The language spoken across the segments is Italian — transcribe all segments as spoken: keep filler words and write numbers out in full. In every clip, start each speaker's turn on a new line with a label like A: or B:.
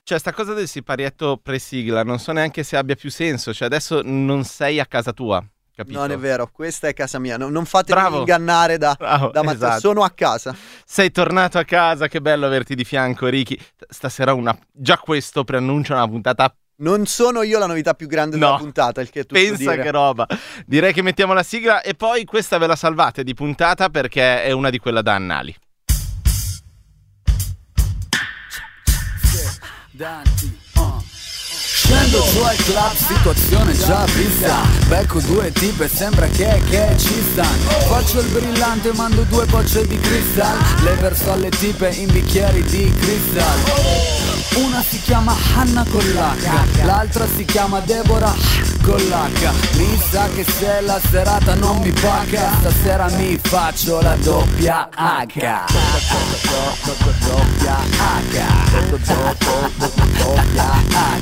A: Cioè, sta cosa del siparietto pre-sigla non so neanche se abbia più senso. Cioè, adesso non sei a casa tua, capito?
B: Non è vero, questa è casa mia. Non, non fatevi
A: Bravo.
B: ingannare da,
A: Bravo,
B: da Matteo.
A: esatto.
B: Sono a casa.
A: Sei tornato a casa, che bello averti di fianco, Ricky. Stasera una... già questo preannuncia una puntata.
B: Non sono io la novità più grande
A: No.
B: della puntata, il che è tutto
A: Pensa
B: dire.
A: che roba. Direi che mettiamo la sigla e poi questa ve la salvate di puntata perché è una di quella da annali.
C: Scendo su al club, situazione già vista. Becco due tipe, sembra che, che ci stanno. Faccio il brillante, mando due bocce di cristal. Le verso alle tipe in bicchieri di cristal. Una si chiama Hanna con l'H, l'altra si chiama Deborah con l'H. Mi sa che se la serata non mi paga, stasera mi faccio la doppia H. Doppia H. Doppia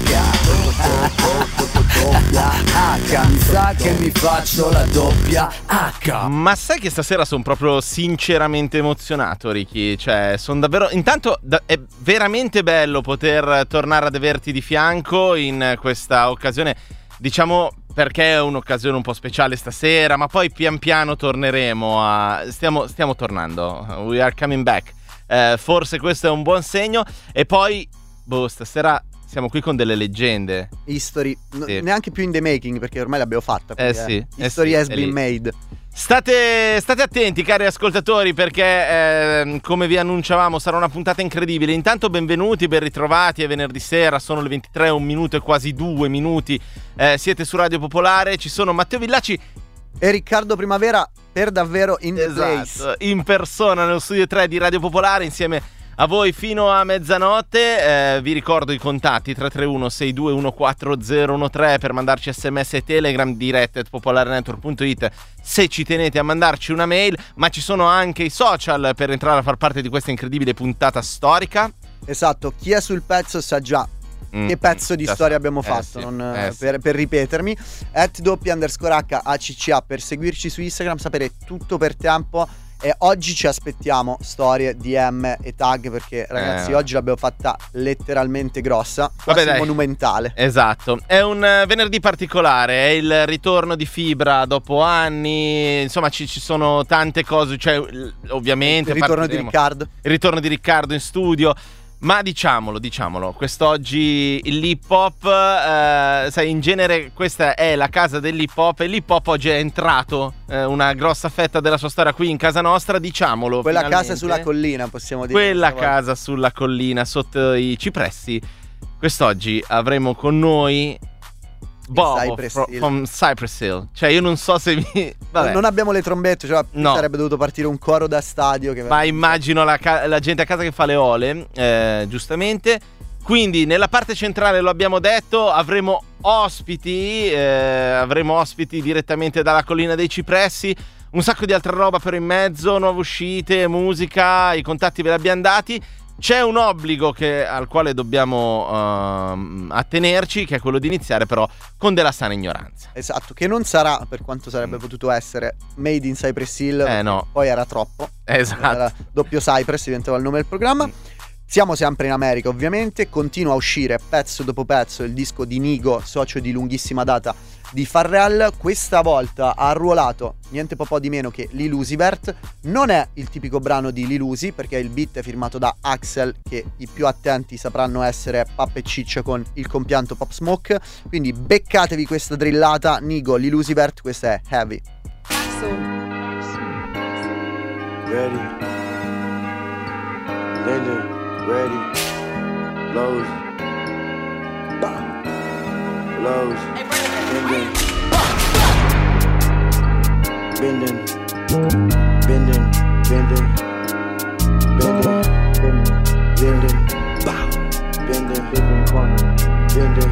C: H. Mi sa che mi faccio la doppia H.
A: Ma sai che stasera sono proprio sinceramente emozionato, Ricky? Cioè, sono davvero... Intanto da... è veramente bello poter tornare ad averti di fianco in questa occasione, diciamo, perché è un'occasione un po' speciale stasera, ma poi pian piano torneremo a... Stiamo, stiamo tornando. We are coming back. Eh, forse questo è un buon segno. E poi, boh, stasera... siamo qui con delle leggende.
B: History, n-
A: Sì.
B: neanche più in the making perché ormai l'abbiamo fatta.
A: Eh
B: quindi,
A: sì, eh
B: History
A: sì,
B: has
A: è
B: been
A: lì.
B: made.
A: State, state attenti, cari ascoltatori, perché eh, come vi annunciavamo sarà una puntata incredibile. Intanto benvenuti, ben ritrovati, è venerdì sera, sono le ventitré, un minuto e quasi due minuti. Eh, siete su Radio Popolare, ci sono Matteo Villaci
B: E Riccardo Primavera per davvero in the place.
A: esatto, in persona nello studio tre di Radio Popolare insieme a voi fino a mezzanotte. Eh, vi ricordo i contatti tre tre uno sei due uno quattro zero uno tre per mandarci sms e telegram, dirette at popolarenetwork punto it se ci tenete a mandarci una mail, ma ci sono anche i social per entrare a far parte di questa incredibile puntata storica.
B: Esatto, chi è sul pezzo sa già
A: Mm,
B: che pezzo di
A: già
B: storia
A: so.
B: abbiamo
A: Eh
B: fatto,
A: sì,
B: non,
A: eh
B: eh,
A: sì.
B: per, per ripetermi. At doppia underscore H A C C A per seguirci su Instagram, sapere tutto per tempo. E oggi ci aspettiamo storie, D M e tag, perché ragazzi
A: Eh.
B: oggi l'abbiamo fatta letteralmente grossa,
A: Vabbè,
B: quasi
A: dai.
B: monumentale.
A: Esatto, è un eh, venerdì particolare, è il ritorno di Fibra dopo anni, insomma ci, ci sono tante cose, cioè l- ovviamente
B: Il ritorno di
A: partiremo-
B: Riccardo.
A: il ritorno di Riccardo in studio. Ma diciamolo, diciamolo, quest'oggi l'hip hop, eh, sai, in genere questa è la casa dell'hip hop e l'hip hop oggi è entrato eh, una grossa fetta della sua storia qui in casa nostra, diciamolo.
B: Quella
A: finalmente.
B: casa sulla collina, possiamo dire.
A: Quella
B: questa volta.
A: casa sulla collina sotto i cipressi. Quest'oggi avremo con noi Bobo
B: Cypress
A: fro-
B: Hill.
A: from Cypress Hill. Cioè io non so se mi... Vabbè.
B: Non abbiamo le trombette, cioè
A: No.
B: sarebbe dovuto partire un coro da stadio che
A: Ma immagino la, ca- la gente a casa che fa le ole, eh, giustamente. Quindi nella parte centrale, lo abbiamo detto, avremo ospiti, eh, avremo ospiti direttamente dalla collina dei cipressi. Un sacco di altra roba però in mezzo, nuove uscite, musica, i contatti ve li abbiamo dati. C'è un obbligo che, al quale dobbiamo ehm, attenerci, che è quello di iniziare però con della sana ignoranza.
B: Esatto, che non sarà, per quanto sarebbe
A: Mm.
B: potuto essere, Made in Cypress Hill.
A: Eh, no.
B: Poi era troppo.
A: Esatto.
B: Era doppio Cypress, diventava il nome del programma. Siamo sempre in America, ovviamente. Continua a uscire pezzo dopo pezzo il disco di Nigo, socio di lunghissima data di Pharrell. Questa volta ha arruolato niente po' po' di meno che Lil Uzi Vert. Non è il tipico brano di Lil Uzi, perché il beat è firmato da Axel, che i più attenti sapranno essere Pappa e Ciccia con il compianto Pop Smoke. Quindi beccatevi questa drillata. Nigo, Lil Uzi Vert, questa è Heavy.
D: Ready. Danger. Ready. Lows. Lows. Bending. Bending. Bending. Bending. Bending. Bending. Bending. Bending.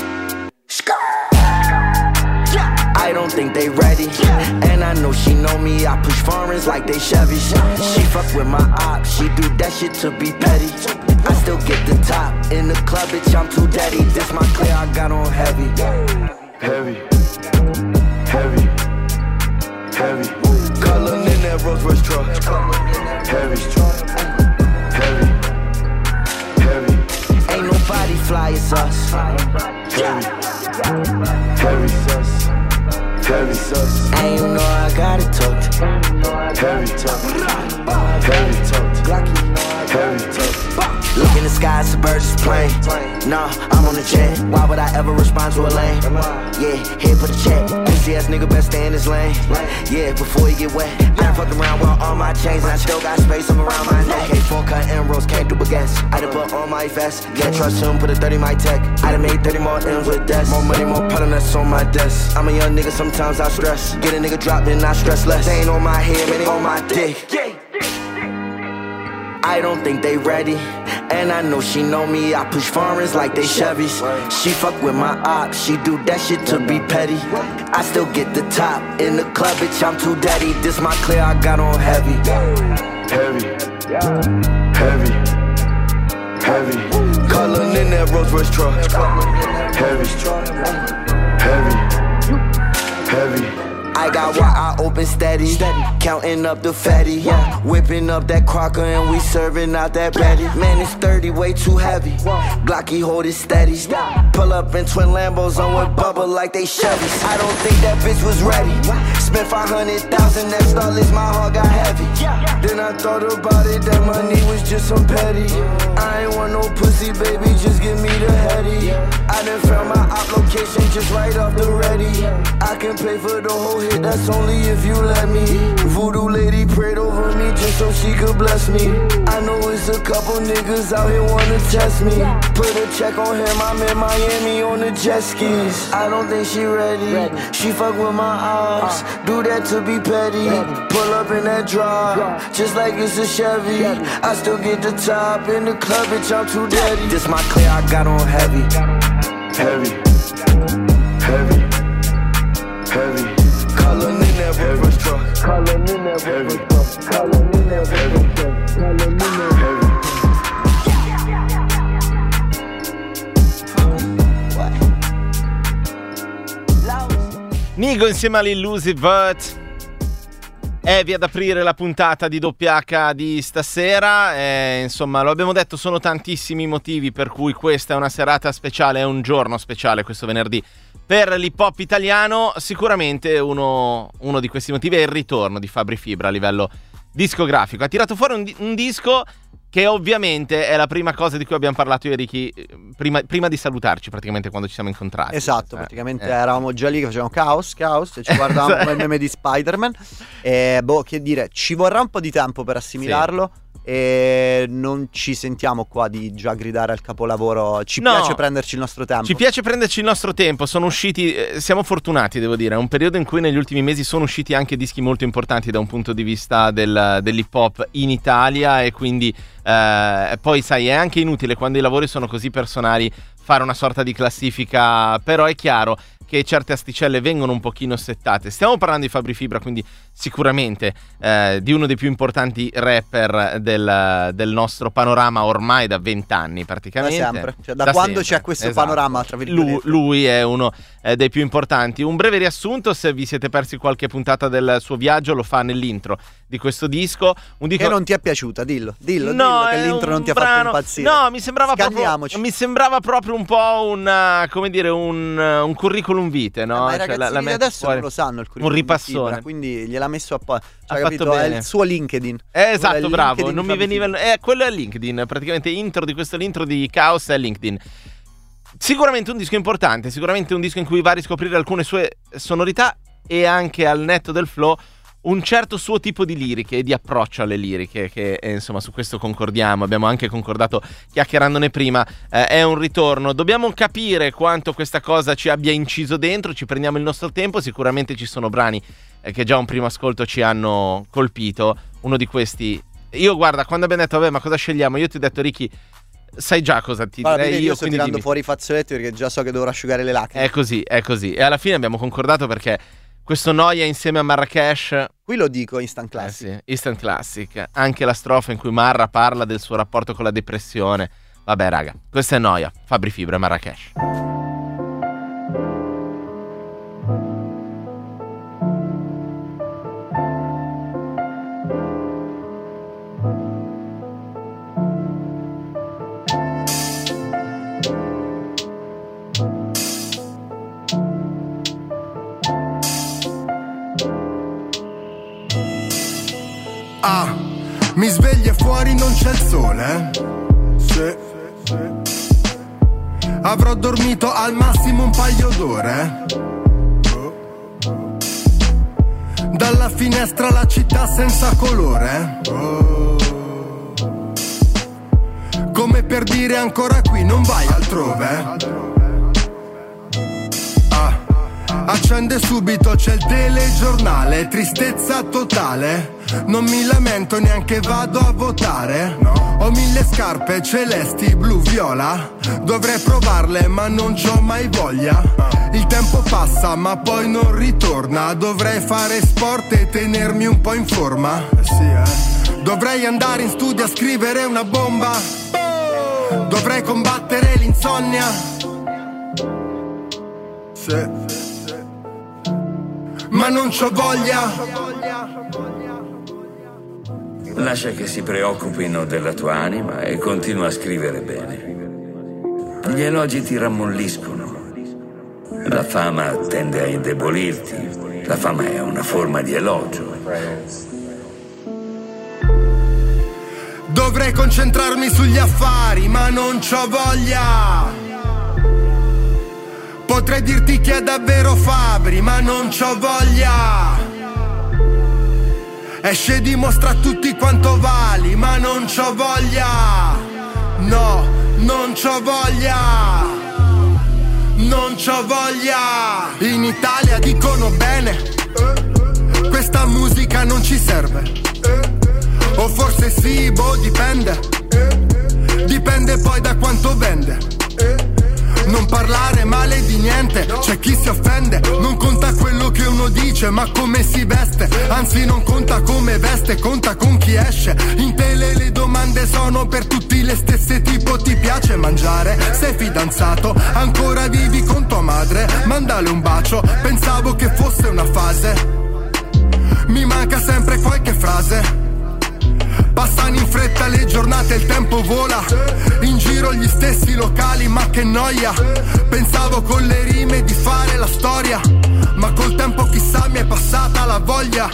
E: I don't think they ready, and I know she know me. I push foreigns like they Chevy. She fuck with my ops, she do that shit to be petty. I still get the top in the club, bitch. I'm too daddy. This my clear, I got on heavy.
D: Heavy. Heavy. Heavy.
E: Color in that Rolls Royce truck.
D: Heavy. Heavy. Heavy.
E: Ain't nobody fly as us.
D: Heavy, heavy, heavy,
E: And you know I got it tucked.
D: heavy, heavy, heavy, heavy.
E: Look in the sky, it's a bird's plane. Nah, I'm on the jet. Why would I ever respond to a lane? Yeah, here for the check. Pussy ass nigga best stay in his lane. Yeah, before he get wet. I done fucked around with all my chains, and I still got space I'm around my neck. K four cut emeralds, can't do baguettes. I done put on my vest. Can't trust him, put a thirty my tech. I done made thirty more M's with deaths. More money, more powder nuts on my desk. I'm a young nigga, sometimes I stress. Get a nigga dropped, then I stress less. They ain't on my head, man, they on my dick. I don't think they ready, and I know she know me. I push foreigns like they Chevys. She fuck with my ops, she do that shit to be petty. I still get the top in the club, bitch, I'm too daddy. This my clear, I got on heavy.
D: Heavy, heavy, heavy,
E: Color in that Rolls Royce truck.
D: heavy, heavy, heavy.
E: I got one eye open steady, counting up the fatty, yeah. Whipping up that crocker and we serving out that Betty. Man, it's thirty, way too heavy. Glocky hold it steady. Pull up in twin Lambos on with bubble like they Chevys. I don't think that bitch was ready. Spent five hundred thousand, that starless, my heart got heavy. Then I thought about it, that money was just some petty. I ain't want no pussy, baby, just give me the heady. I done found my op location just right off the ready. I can pay for the whole hit, that's only if you let me. Voodoo lady prayed over me just so she could bless me. I know it's a couple niggas out here wanna test me. Put a check on him, I'm in Miami on the jet skis. I don't think she ready, she fuck with my ops. Do that to be petty, pull up in that drop, just like it's a Chevy. I still get the top in the club, bitch, I'm too daddy. This my clear, I got on heavy.
D: Heavy, heavy, heavy,
E: Color in that Rolls truck.
D: Color in that heavy, color in that heavy, heavy.
A: Nigo insieme all'Illusive Vert è via ad aprire la puntata di Doppia H di stasera. E, insomma, lo abbiamo detto, sono tantissimi i motivi per cui questa è una serata speciale, è un giorno speciale questo venerdì per l'hip hop italiano. Sicuramente uno, uno di questi motivi è il ritorno di Fabri Fibra a livello discografico. Ha tirato fuori un, un disco che ovviamente è la prima cosa di cui abbiamo parlato io e Ricky prima, prima di salutarci, praticamente, quando ci siamo incontrati.
B: Esatto,
A: eh,
B: praticamente
A: eh.
B: eravamo già lì che facevamo caos, caos, e ci guardavamo come il meme di Spider-Man. E boh, che dire, ci vorrà un po' di tempo per assimilarlo. Sì. E non ci sentiamo qua di già gridare al capolavoro. Ci
A: no,
B: piace prenderci il nostro tempo.
A: Ci piace prenderci il nostro tempo. Sono usciti, eh, siamo fortunati, devo dire. È un periodo in cui negli ultimi mesi sono usciti anche dischi molto importanti da un punto di vista del, dell'hip hop in Italia. E quindi eh, poi sai, è anche inutile quando i lavori sono così personali fare una sorta di classifica. Però è chiaro che certe asticelle vengono un pochino settate. Stiamo parlando di Fabri Fibra, quindi sicuramente eh, di uno dei più importanti rapper del, del nostro panorama ormai da vent'anni praticamente. Da
B: sempre, cioè, da,
A: da
B: quando
A: sempre.
B: c'è questo
A: Esatto.
B: panorama, tra virgolette.
A: Lui, lui è uno eh, dei più importanti. Un breve riassunto, se vi siete persi qualche puntata del suo viaggio, lo fa nell'intro di questo disco. Un disco
B: che non ti è piaciuta, dillo, dillo,
A: no,
B: dillo che l'intro non ti ha
A: brano...
B: fatto impazzire.
A: No, mi sembrava proprio, mi sembrava proprio un po' un, come dire, un, un curriculum vitae, no?
B: Eh, ma i
A: cioè,
B: ragazzini
A: la,
B: di
A: la
B: adesso
A: fuori.
B: non lo sanno il curriculum
A: un ripassone,
B: Fibra, quindi gliel'ha messo a po'. Cioè,
A: ha
B: capito?
A: fatto
B: È
A: bene.
B: il suo LinkedIn.
A: Eh, esatto, bravo.
B: LinkedIn
A: Non mi veniva. Eh, quello è LinkedIn. Praticamente intro di questo, l'intro di Chaos è LinkedIn. Sicuramente un disco importante. Sicuramente un disco in cui va a riscoprire alcune sue sonorità e anche al netto del flow un certo suo tipo di liriche e di approccio alle liriche, che eh, insomma su questo concordiamo, abbiamo anche concordato chiacchierandone prima. Eh, è un ritorno, dobbiamo capire quanto questa cosa ci abbia inciso dentro, ci prendiamo il nostro tempo. Sicuramente ci sono brani eh, che già a un primo ascolto ci hanno colpito. Uno di questi, io guarda, quando abbiamo detto vabbè ma cosa scegliamo, io ti ho detto Ricky, sai già cosa ti
B: Guarda,
A: direi
B: io,
A: io,
B: sto
A: quindi
B: tirando
A: dimmi.
B: fuori i fazzoletti perché già so che dovrò asciugare le lacrime.
A: È così, è così. E alla fine abbiamo concordato perché questo Noia insieme a Marrakesh,
B: qui lo dico instant classic.
A: Eh sì, instant classic. Anche la strofa in cui Marra parla del suo rapporto con la depressione. Vabbè raga, questa è Noia, Fabri Fibra e Marrakesh.
F: che fuori non c'è il sole? Sì. Avrò dormito al massimo un paio d'ore. Dalla finestra la città senza colore. Come per dire ancora qui, non vai altrove. Accende subito, c'è il telegiornale, tristezza totale. Non mi lamento, neanche vado a votare. Ho mille scarpe celesti, blu, viola. Dovrei provarle ma non c'ho mai voglia. Il tempo passa ma poi non ritorna. Dovrei fare sport e tenermi un po' in forma. Dovrei andare in studio a scrivere una bomba. Dovrei combattere l'insonnia. Sì. Ma non c'ho voglia.
G: Lascia che si preoccupino della tua anima e continua a scrivere bene. Gli elogi ti rammolliscono. La fama tende a indebolirti. La fama è una forma di elogio.
F: Dovrei concentrarmi sugli affari, ma non c'ho voglia. Potrei dirti che è davvero Fabri, ma non c'ho voglia. Esce e dimostra a tutti quanto vali, ma non c'ho voglia. No, non c'ho voglia. Non c'ho voglia. In Italia dicono bene, questa musica non ci serve. O forse sì, boh, dipende. Dipende poi da quanto vende. Non parlare male di niente, c'è chi si offende. Non conta quello che uno dice, ma come si veste. Anzi non conta come veste, conta con chi esce. In tele le domande sono per tutti le stesse, tipo ti piace mangiare? Sei fidanzato? Ancora vivi con tua madre? Mandale un bacio, pensavo che fosse una fase. Mi manca sempre qualche frase. Passano in fretta le giornate, il tempo vola. In giro gli stessi locali, ma che noia. Pensavo con le rime di fare la storia, ma col tempo chissà mi è passata la voglia.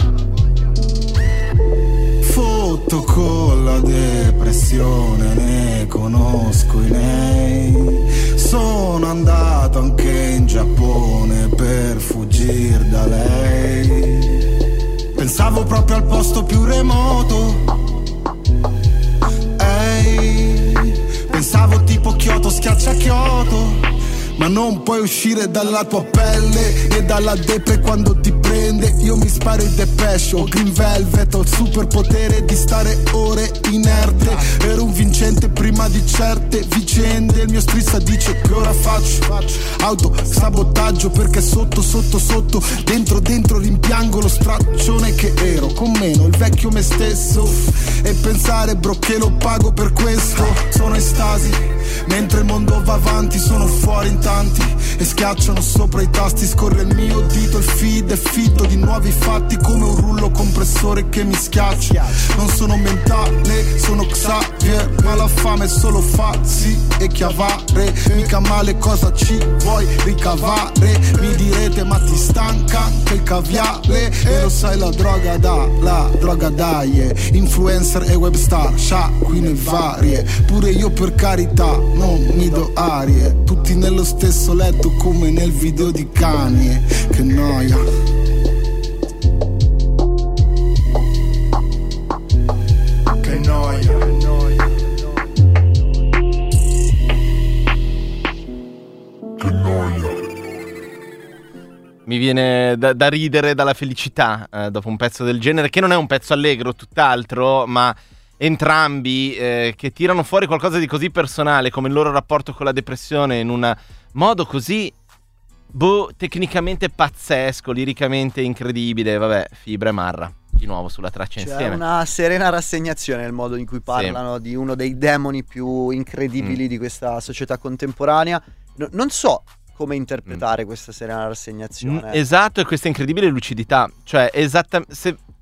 H: Fotto con la depressione, ne conosco i nei. Sono andato anche in Giappone per fuggire da lei. Pensavo proprio al posto più remoto. Pensavo tipo Kyoto schiaccia Kyoto. Ma non puoi uscire dalla tua pelle e dalla depre quando ti prende. Io mi sparo il Depeche o Green Velvet. Ho il superpotere di stare ore inerte. Ero un vincente prima di certe vicende. Il mio strizza dice che ora faccio autosabotaggio, perché sotto sotto sotto dentro dentro rimpiango lo straccione che ero. Con meno il vecchio me stesso. E pensare bro che lo pago per questo. Sono estasi mentre il mondo va avanti, sono fuori in tanti e schiacciano sopra i tasti. Scorre il mio dito, il feed è fitto di nuovi fatti, come un rullo compressore che mi schiaccia. Non sono mentale, sono Xavier, ma la fame è solo falsi e chiavare. Mica male, cosa ci vuoi ricavare? Mi direte ma ti stanca anche il caviale. E lo sai la droga dà, la droga dai. Influencer e webstar, sciacquine varie. Pure io per carità non mi do arie. Tutti nello stesso letto come nel video di Kanye. Che noia.
F: Che noia.
H: Che noia.
A: Mi viene da, da ridere dalla felicità eh, dopo un pezzo del genere, che non è un pezzo allegro, tutt'altro, ma entrambi eh, che tirano fuori qualcosa di così personale come il loro rapporto con la depressione in un modo così boh, tecnicamente pazzesco, liricamente incredibile. Vabbè, Fibra e Marra di nuovo sulla traccia
B: C'è
A: insieme.
B: C'è una serena rassegnazione nel modo in cui parlano sì. di uno dei demoni più incredibili mm. di questa società contemporanea. No, non so come interpretare mm. questa serena rassegnazione.
A: Mm, esatto, e questa incredibile lucidità. Cioè, esattamente, se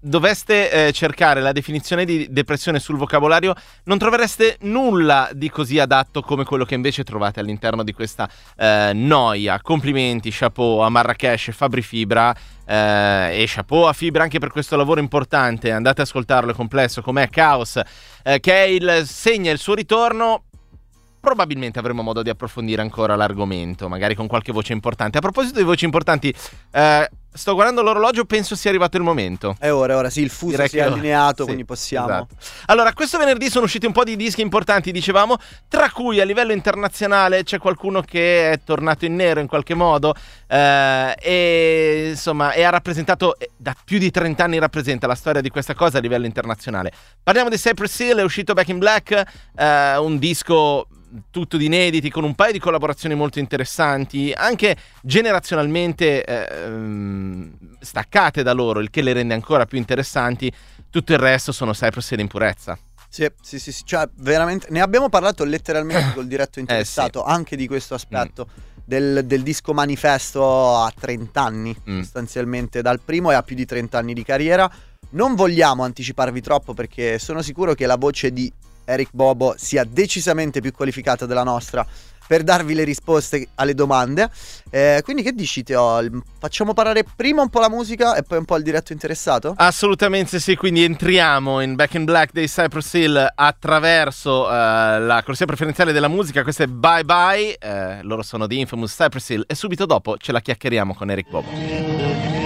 A: doveste eh, cercare la definizione di depressione sul vocabolario, non trovereste nulla di così adatto come quello che invece trovate all'interno di questa eh, noia. Complimenti, chapeau a Marrakesh e Fabri Fibra, eh, e chapeau a Fibra anche per questo lavoro importante. Andate ad ascoltarlo, è complesso com'è Caos, eh, che è il segna il suo ritorno. Probabilmente avremo modo di approfondire ancora l'argomento, magari con qualche voce importante. A proposito di voci importanti, eh, sto guardando l'orologio, penso sia arrivato il momento.
B: È ora, è ora, sì, il fuso
A: Direi
B: si è
A: che-
B: allineato,
A: sì,
B: quindi possiamo.
A: esatto. Allora, questo venerdì sono usciti un po' di dischi importanti, dicevamo, tra cui a livello internazionale c'è qualcuno che è tornato in nero in qualche modo, eh, e insomma, e ha rappresentato, eh, da più di trenta anni rappresenta la storia di questa cosa a livello internazionale. Parliamo di Cypress Hill, è uscito Back in Black, eh, un disco tutto di inediti, con un paio di collaborazioni molto interessanti, anche generazionalmente eh, staccate da loro, il che le rende ancora più interessanti. Tutto il resto sono Cypress Hill in purezza.
B: Sì, sì, sì, sì, cioè veramente ne abbiamo parlato letteralmente col diretto interessato, anche di questo aspetto del, del disco manifesto a trenta anni,
A: Mm.
B: sostanzialmente dal primo e a più di trenta anni di carriera. Non vogliamo anticiparvi troppo perché sono sicuro che la voce di Eric Bobo sia decisamente più qualificata della nostra per darvi le risposte alle domande. Eh, quindi che dici, Teo? Facciamo parlare prima un po' la musica e poi un po' il diretto interessato?
A: Assolutamente sì, quindi entriamo in Back in Black dei Cypress Hill attraverso eh, la corsia preferenziale della musica. Questo è Bye Bye, eh, loro sono di Infamous Cypress Hill, e subito dopo ce la chiacchieriamo con Eric Bobo.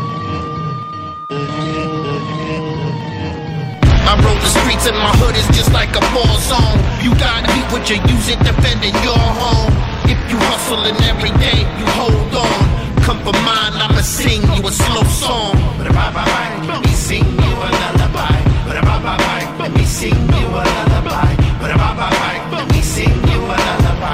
I: I roll the streets and my hood is just like a war zone. You got heat, would you use it defending your home? If you hustling every day, you hold on. Come for mine, I'ma sing you a slow song. Let me sing you a lullaby. Let me sing you a lullaby. Let me sing you a lullaby.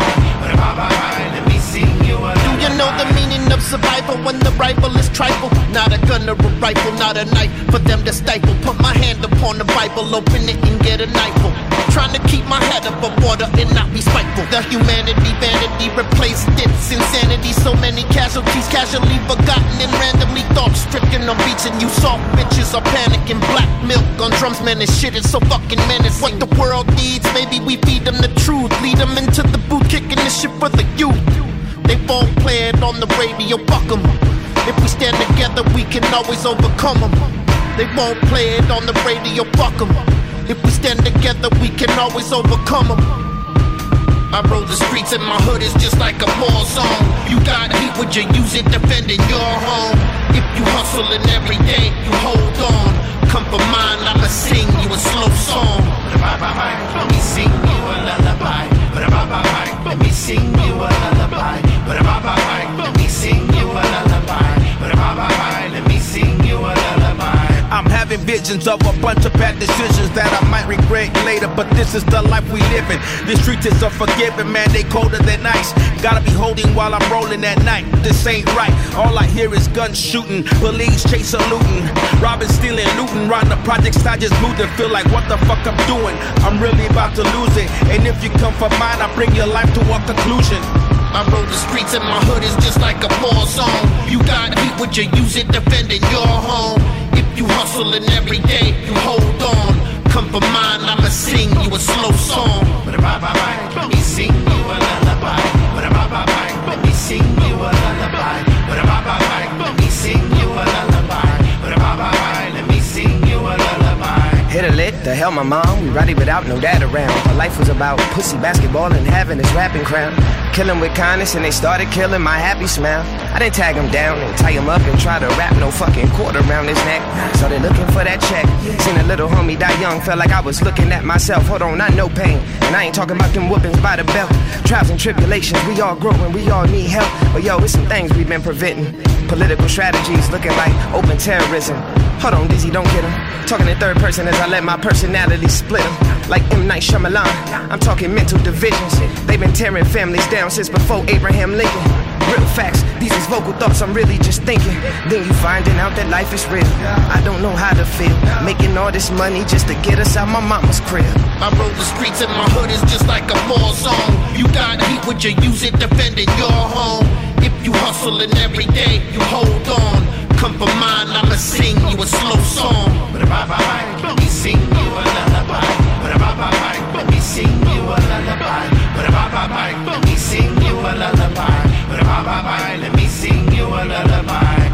I: Let me sing you a lullaby. Do you know the meaning of survival when the rival is trifle? Not a gun or a rifle, not a knife for them to stifle. Put my hand upon the Bible, open it and get a knifeful. Trying to keep my head above water and not be spiteful. The humanity, vanity replaced its insanity. So many casualties casually forgotten and randomly thought stricken on beats. And you soft bitches are panicking. Black milk on drums, man, this shit is so fucking menacing. What the world needs, maybe we feed them the truth. Lead them into the boot, kicking this shit for the youth. They won't play it on the radio, fuck 'em. If we stand together, we can always overcome them. They won't play it on the radio, fuck 'em. If we stand together, we can always overcome them. I roll the streets and my hood is just like a war zone. You got heat, would you use it defending your home? If you hustling every day, you hold on. Come for mine, I'ma sing you a slow song. Let me sing you a lullaby. Let me sing you a lullaby. Let me sing you a lullaby. Let me sing you a lullaby.
J: I'm having visions of a bunch of bad decisions that I might regret later, but this is the life we live in. The streets is unforgiving, man, they colder than ice. Gotta be holding while I'm rolling at night. This ain't right. All I hear is guns shooting, police chasing, looting, robbing, stealing, looting. Round the projects, I just moved and feel like what the fuck I'm doing. I'm really about to lose it, and if you come for mine, I bring your life to a conclusion.
I: I roll the streets and my hood is just like a war zone. You got heat, would you use it defending your home? If you hustling every day, you hold on. Come for mine, I'ma sing you a slow song. Let me sing you a lullaby. Let me sing you a lullaby. Let me sing you a lullaby. Let me sing you a lullaby.
K: Hit a lick, the hell my mom, we rowdy without no dad around. My life was about pussy, basketball, and having this rapping crown. Killing with kindness and they started killing my happy smile. I didn't tag him down and tie him up and try to wrap no fucking cord around his neck. Started looking for that check. Seen a little homie die young, felt like I was looking at myself. Hold on, I know pain, and I ain't talking about them whoopings by the belt. Trials and tribulations, we all growing, we all need help. But yo, it's some things we've been preventing. Political strategies looking like open terrorism. Hold on, Dizzy, don't get him. Talking in third person as I let my personality split him. Like M. Night Shyamalan, I'm talking mental divisions. They've been tearing families down since before Abraham Lincoln. Real facts, these is vocal thoughts I'm really just thinking. Then you finding out that life is real. I don't know how to feel, making all this money just to get us out my mama's crib.
I: I roll the streets and my hood is just like a war zone. You got heat, would you use it defending your home? If you hustling every day, you hold on. Come for mine, I'ma sing you a slow song. Let me sing you a lullaby. Let me sing you a lullaby. Let me sing you a lullaby. Let me sing you a lullaby.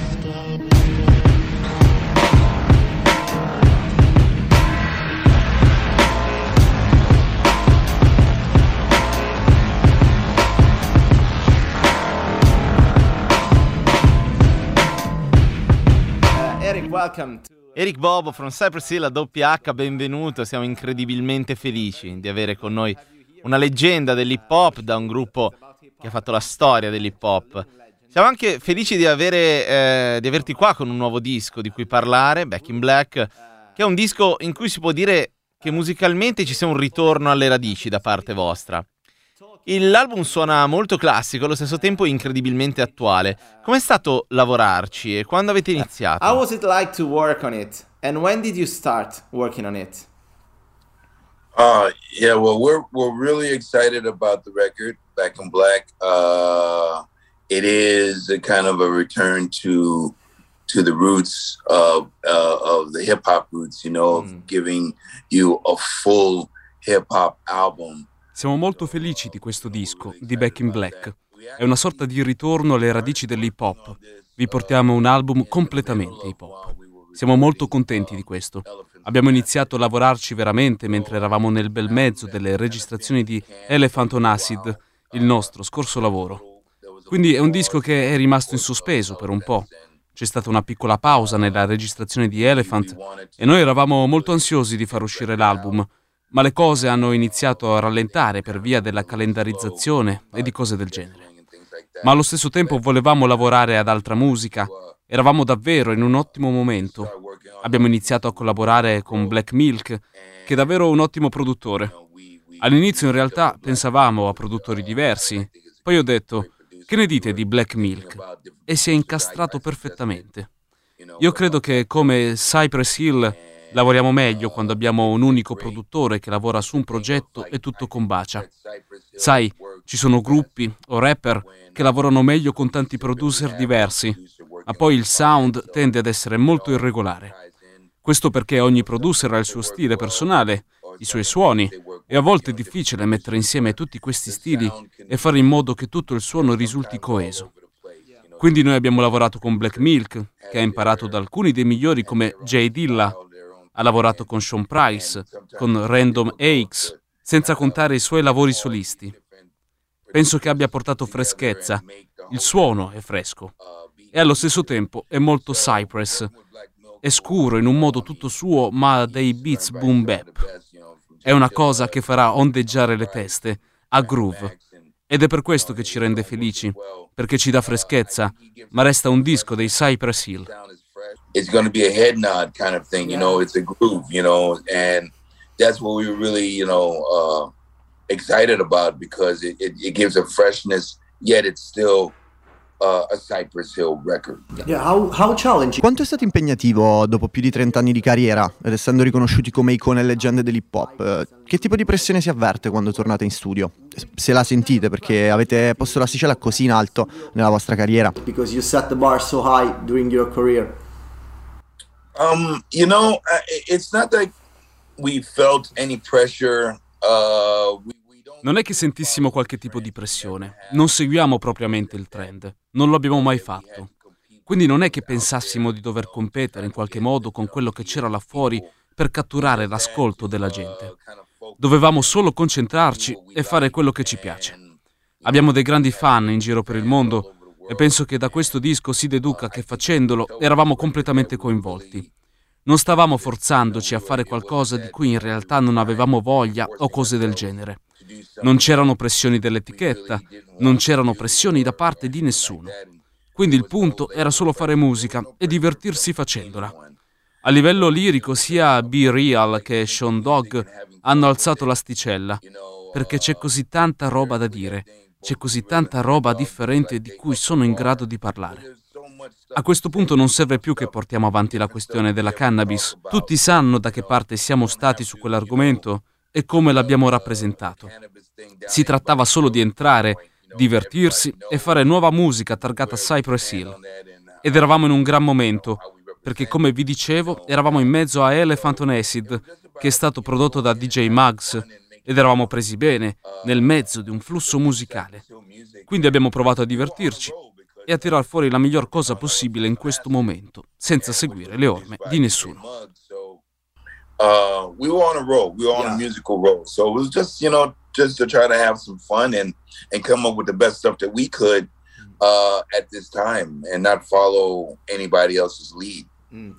A: Eric, welcome to Eric Bobo from Cypress Hill, a doppia H, benvenuto. Siamo incredibilmente felici di avere con noi una leggenda dell'hip hop da un gruppo che ha fatto la storia dell'hip hop. Siamo anche felici di, avere, eh, di averti qua con un nuovo disco di cui parlare, Back in Black, che è un disco in cui si può dire che musicalmente ci sia un ritorno alle radici da parte vostra. L'album suona molto classico, allo stesso tempo incredibilmente attuale. Com'è stato lavorarci e quando avete iniziato?
L: How was it like to work on it? And when did you start working on it?
M: Uh, yeah, well, we're we're really excited about the record, Back in Black. Uh, it is a kind of a return to to the roots of uh, of the hip hop roots, you know, mm. of giving you a full hip hop album.
N: Siamo molto felici di questo disco, di Back in Black. È una sorta di ritorno alle radici dell'hip hop. Vi portiamo un album completamente hip hop. Siamo molto contenti di questo. Abbiamo iniziato a lavorarci veramente mentre eravamo nel bel mezzo delle registrazioni di Elephant on Acid, il nostro scorso lavoro. Quindi è un disco che è rimasto in sospeso per un po'. C'è stata una piccola pausa nella registrazione di Elephant e noi eravamo molto ansiosi di far uscire l'album, ma le cose hanno iniziato a rallentare per via della calendarizzazione e di cose del genere. Ma allo stesso tempo volevamo lavorare ad altra musica, eravamo davvero in un ottimo momento. Abbiamo iniziato a collaborare con Black Milk, che è davvero un ottimo produttore. All'inizio in realtà pensavamo a produttori diversi, poi ho detto, che ne dite di Black Milk? E si è incastrato perfettamente. Io credo che come Cypress Hill lavoriamo meglio quando abbiamo un unico produttore che lavora su un progetto e tutto combacia. Sai, ci sono gruppi o rapper che lavorano meglio con tanti producer diversi, ma poi il sound tende ad essere molto irregolare. Questo perché ogni producer ha il suo stile personale, i suoi suoni, e a volte è difficile mettere insieme tutti questi stili e fare in modo che tutto il suono risulti coeso. Quindi noi abbiamo lavorato con Black Milk, che ha imparato da alcuni dei migliori come Jay Dilla, ha lavorato con Sean Price, con Random Akes, senza contare i suoi lavori solisti. Penso che abbia portato freschezza, il suono è fresco, e allo stesso tempo è molto Cypress, è scuro in un modo tutto suo, ma ha dei beats boom bap. È una cosa che farà ondeggiare le teste, a groove, ed è per questo che ci rende felici, perché ci dà freschezza, ma resta un disco dei Cypress Hill.
M: It's going to be a head nod kind of thing, you know, it's a groove, you know, and that's what we were really, you know, uh, excited about because it, it, it gives a freshness, yet it's still uh, a Cypress Hill record.
B: Yeah, how, how challenging. Quanto è stato impegnativo dopo più di trenta anni di carriera ed essendo riconosciuti come icone e leggende dell'hip hop? Che tipo di pressione si avverte quando tornate in studio? Se la sentite, perché avete posto l'asticella così in alto nella vostra carriera.
L: Because you set the bar so high during your career.
M: Um, you know, it's not that we felt any pressure. Uh, we, we don't...
N: Non è che sentissimo qualche tipo di pressione. Non seguiamo propriamente il trend. Non lo abbiamo mai fatto. Quindi non è che pensassimo di dover competere in qualche modo con quello che c'era là fuori per catturare l'ascolto della gente. Dovevamo solo concentrarci e fare quello che ci piace. Abbiamo dei grandi fan in giro per il mondo e penso che da questo disco si deduca che facendolo eravamo completamente coinvolti. Non stavamo forzandoci a fare qualcosa di cui in realtà non avevamo voglia o cose del genere. Non c'erano pressioni dell'etichetta, non c'erano pressioni da parte di nessuno. Quindi il punto era solo fare musica e divertirsi facendola. A livello lirico sia Be Real che Sean Dogg hanno alzato l'asticella, perché c'è così tanta roba da dire. C'è così tanta roba differente di cui sono in grado di parlare. A questo punto non serve più che portiamo avanti la questione della cannabis. Tutti sanno da che parte siamo stati su quell'argomento e come l'abbiamo rappresentato. Si trattava solo di entrare, divertirsi e fare nuova musica targata Cypress Hill. ed eravamo in un gran momento, perché come vi dicevo eravamo in mezzo a Elephant on Acid, che è stato prodotto da D J Muggs, ed eravamo presi bene, nel mezzo di un flusso musicale. Quindi abbiamo provato a divertirci e a tirar fuori la miglior cosa possibile in questo momento, senza seguire le orme di nessuno.
M: Uh, we were on a roll. We were on yeah. a musical roll. So it was just, you know, just to try to have some fun and, and come up with the best stuff that we could uh, at this time and not follow anybody else's lead.
L: Mm.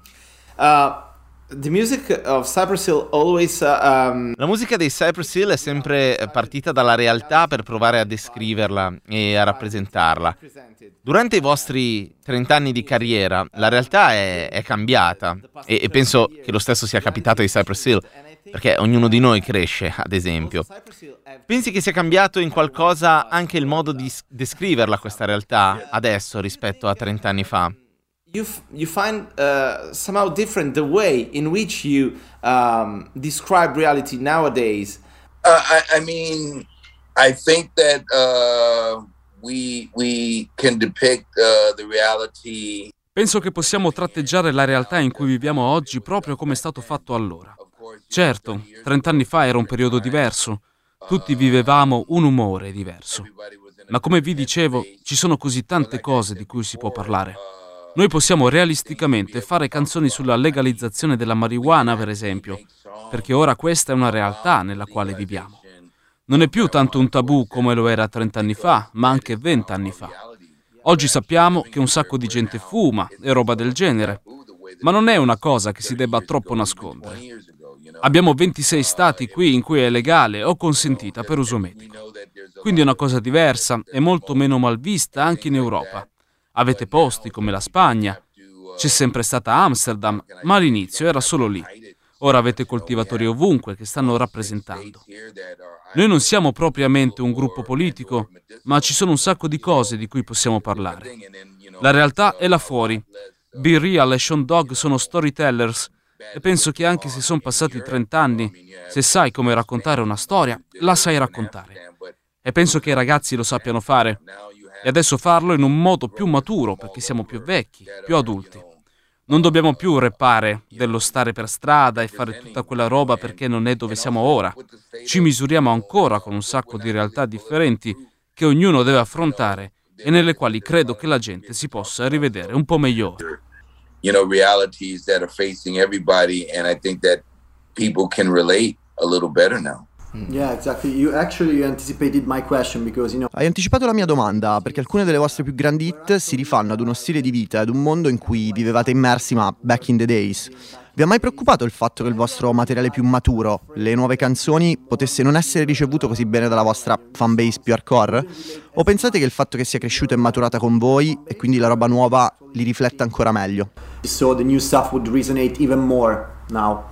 L: Uh, the music of Cypress Hill always... Uh, um...
A: La musica dei Cypress Hill è sempre partita dalla realtà per provare a descriverla e a rappresentarla. Durante i vostri trent'anni di carriera, la realtà è, è cambiata e, e penso che lo stesso sia capitato ai Cypress Hill, perché ognuno di noi cresce, ad esempio. Pensi che sia cambiato in qualcosa anche il modo di descriverla questa realtà adesso rispetto a trent'anni fa?
L: You, f- you find uh, somehow different the way in which you um, describe reality nowadays?
M: Uh, I, I mean, I think that uh, we we can depict uh, the reality.
N: Penso che possiamo tratteggiare la realtà in cui viviamo oggi proprio come è stato fatto allora. Certo, trent'anni fa era un periodo diverso, tutti vivevamo un umore diverso. Ma come vi dicevo, ci sono così tante cose di cui si può parlare. Noi possiamo realisticamente fare canzoni sulla legalizzazione della marijuana, per esempio, perché ora questa è una realtà nella quale viviamo. Non è più tanto un tabù come lo era trent'anni fa, ma anche vent'anni fa. Oggi sappiamo che un sacco di gente fuma e roba del genere, ma non è una cosa che si debba troppo nascondere. Abbiamo ventisei stati qui in cui è legale o consentita per uso medico. Quindi è una cosa diversa e molto meno malvista anche in Europa. Avete posti come la Spagna, c'è sempre stata Amsterdam, ma all'inizio era solo lì. Ora avete coltivatori ovunque che stanno rappresentando. Noi non siamo propriamente un gruppo politico, ma ci sono un sacco di cose di cui possiamo parlare. La realtà è là fuori. Be Real e Sean Dog sono storytellers e penso che anche se sono passati trent'anni, se sai come raccontare una storia, la sai raccontare. E penso che i ragazzi lo sappiano fare. E adesso farlo in un modo più maturo, perché siamo più vecchi, più adulti. Non dobbiamo più reppare dello stare per strada e fare tutta quella roba perché non è dove siamo ora. Ci misuriamo ancora con un sacco di realtà differenti che ognuno deve affrontare e nelle quali credo che la gente si possa rivedere un po' meglio.
M: You know, realities that are facing everybody, and I think that people can relate a little better now.
O: Yeah, exactly. You actually anticipated my question because, you know...
B: Hai anticipato la mia domanda, perché alcune delle vostre più grandi hit si rifanno ad uno stile di vita, ad un mondo in cui vivevate immersi, ma back in the days. Vi ha mai preoccupato il fatto che il vostro materiale più maturo, le nuove canzoni, potesse non essere ricevuto così bene dalla vostra fanbase più hardcore? O pensate che il fatto che sia cresciuta e maturata con voi e quindi la roba nuova li rifletta ancora meglio?
O: So the new stuff would resonate even more now.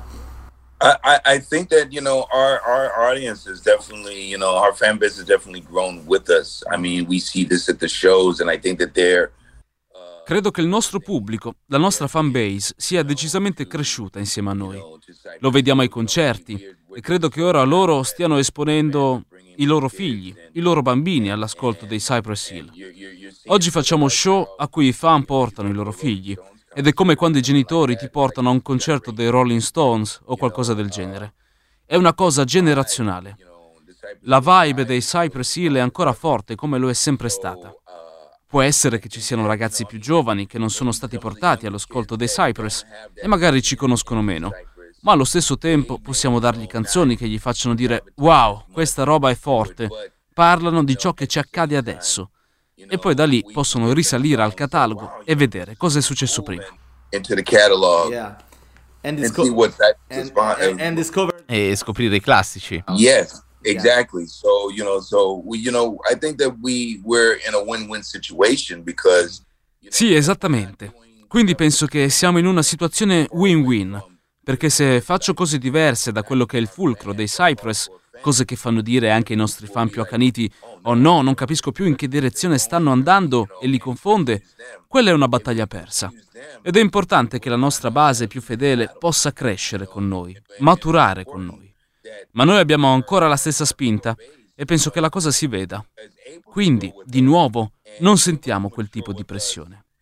M: I, I think that, you know, our, our audience is definitely, you know, our fan base has definitely grown with us. I mean, we see this at the shows and I think that they're...
N: Credo che il nostro pubblico, la nostra fan base, sia decisamente cresciuta insieme a noi. Lo vediamo ai concerti e credo che ora loro stiano esponendo i loro figli, i loro bambini all'ascolto dei Cypress Hill. Oggi facciamo show a cui i fan portano i loro figli. Ed è come quando i genitori ti portano a un concerto dei Rolling Stones o qualcosa del genere. È una cosa generazionale. La vibe dei Cypress Hill è ancora forte come lo è sempre stata. Può essere che ci siano ragazzi più giovani che non sono stati portati all'ascolto dei Cypress e magari ci conoscono meno, ma allo stesso tempo possiamo dargli canzoni che gli facciano dire «Wow, questa roba è forte», parlano di ciò che ci accade adesso. E poi da lì possono risalire al catalogo e vedere cosa è successo prima.
M: Into the catalog.
L: Yeah.
M: And, disco- and see what that
L: and, and, and discover
A: e scoprire i classici.
M: Yes, exactly. Yeah. So, you know, so we, you know, I think that we we're in a win-win situation because
N: Sì, esattamente. Quindi penso che siamo in una situazione win-win, perché se faccio cose diverse da quello che è il fulcro dei Cypress, cose che fanno dire anche ai nostri fan più accaniti «Oh no, non capisco più in che direzione stanno andando» e li confonde, quella è una battaglia persa. Ed è importante che la nostra base più fedele possa crescere con noi, maturare con noi. Ma noi abbiamo ancora la stessa spinta e penso che la cosa si veda. Quindi, di nuovo, non sentiamo quel tipo di pressione.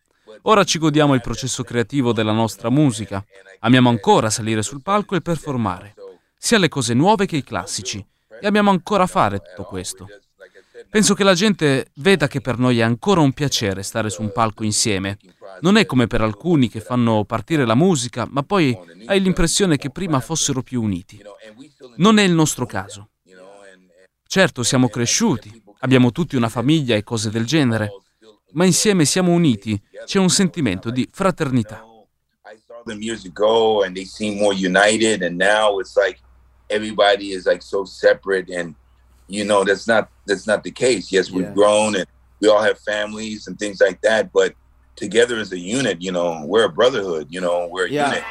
N: Ora ci godiamo il processo creativo della nostra musica. Amiamo ancora salire sul palco e performare, sia le cose nuove che i classici, e amiamo ancora fare tutto questo. Penso che la gente veda che per noi è ancora un piacere stare su un palco insieme. Non è come per alcuni che fanno partire la musica, ma poi hai l'impressione che prima fossero più uniti. Non è il nostro caso. Certo, siamo cresciuti, abbiamo tutti una famiglia e cose del genere, ma insieme siamo uniti, c'è un sentimento di fraternità.
M: The music go and they seem more united, and now it's like everybody is like so separate, and you know that's not that's not the case. Yes, we've yeah. grown and we all have families and things like that, but together as a unit, you know, we're a brotherhood, you know, we're a yeah. unit.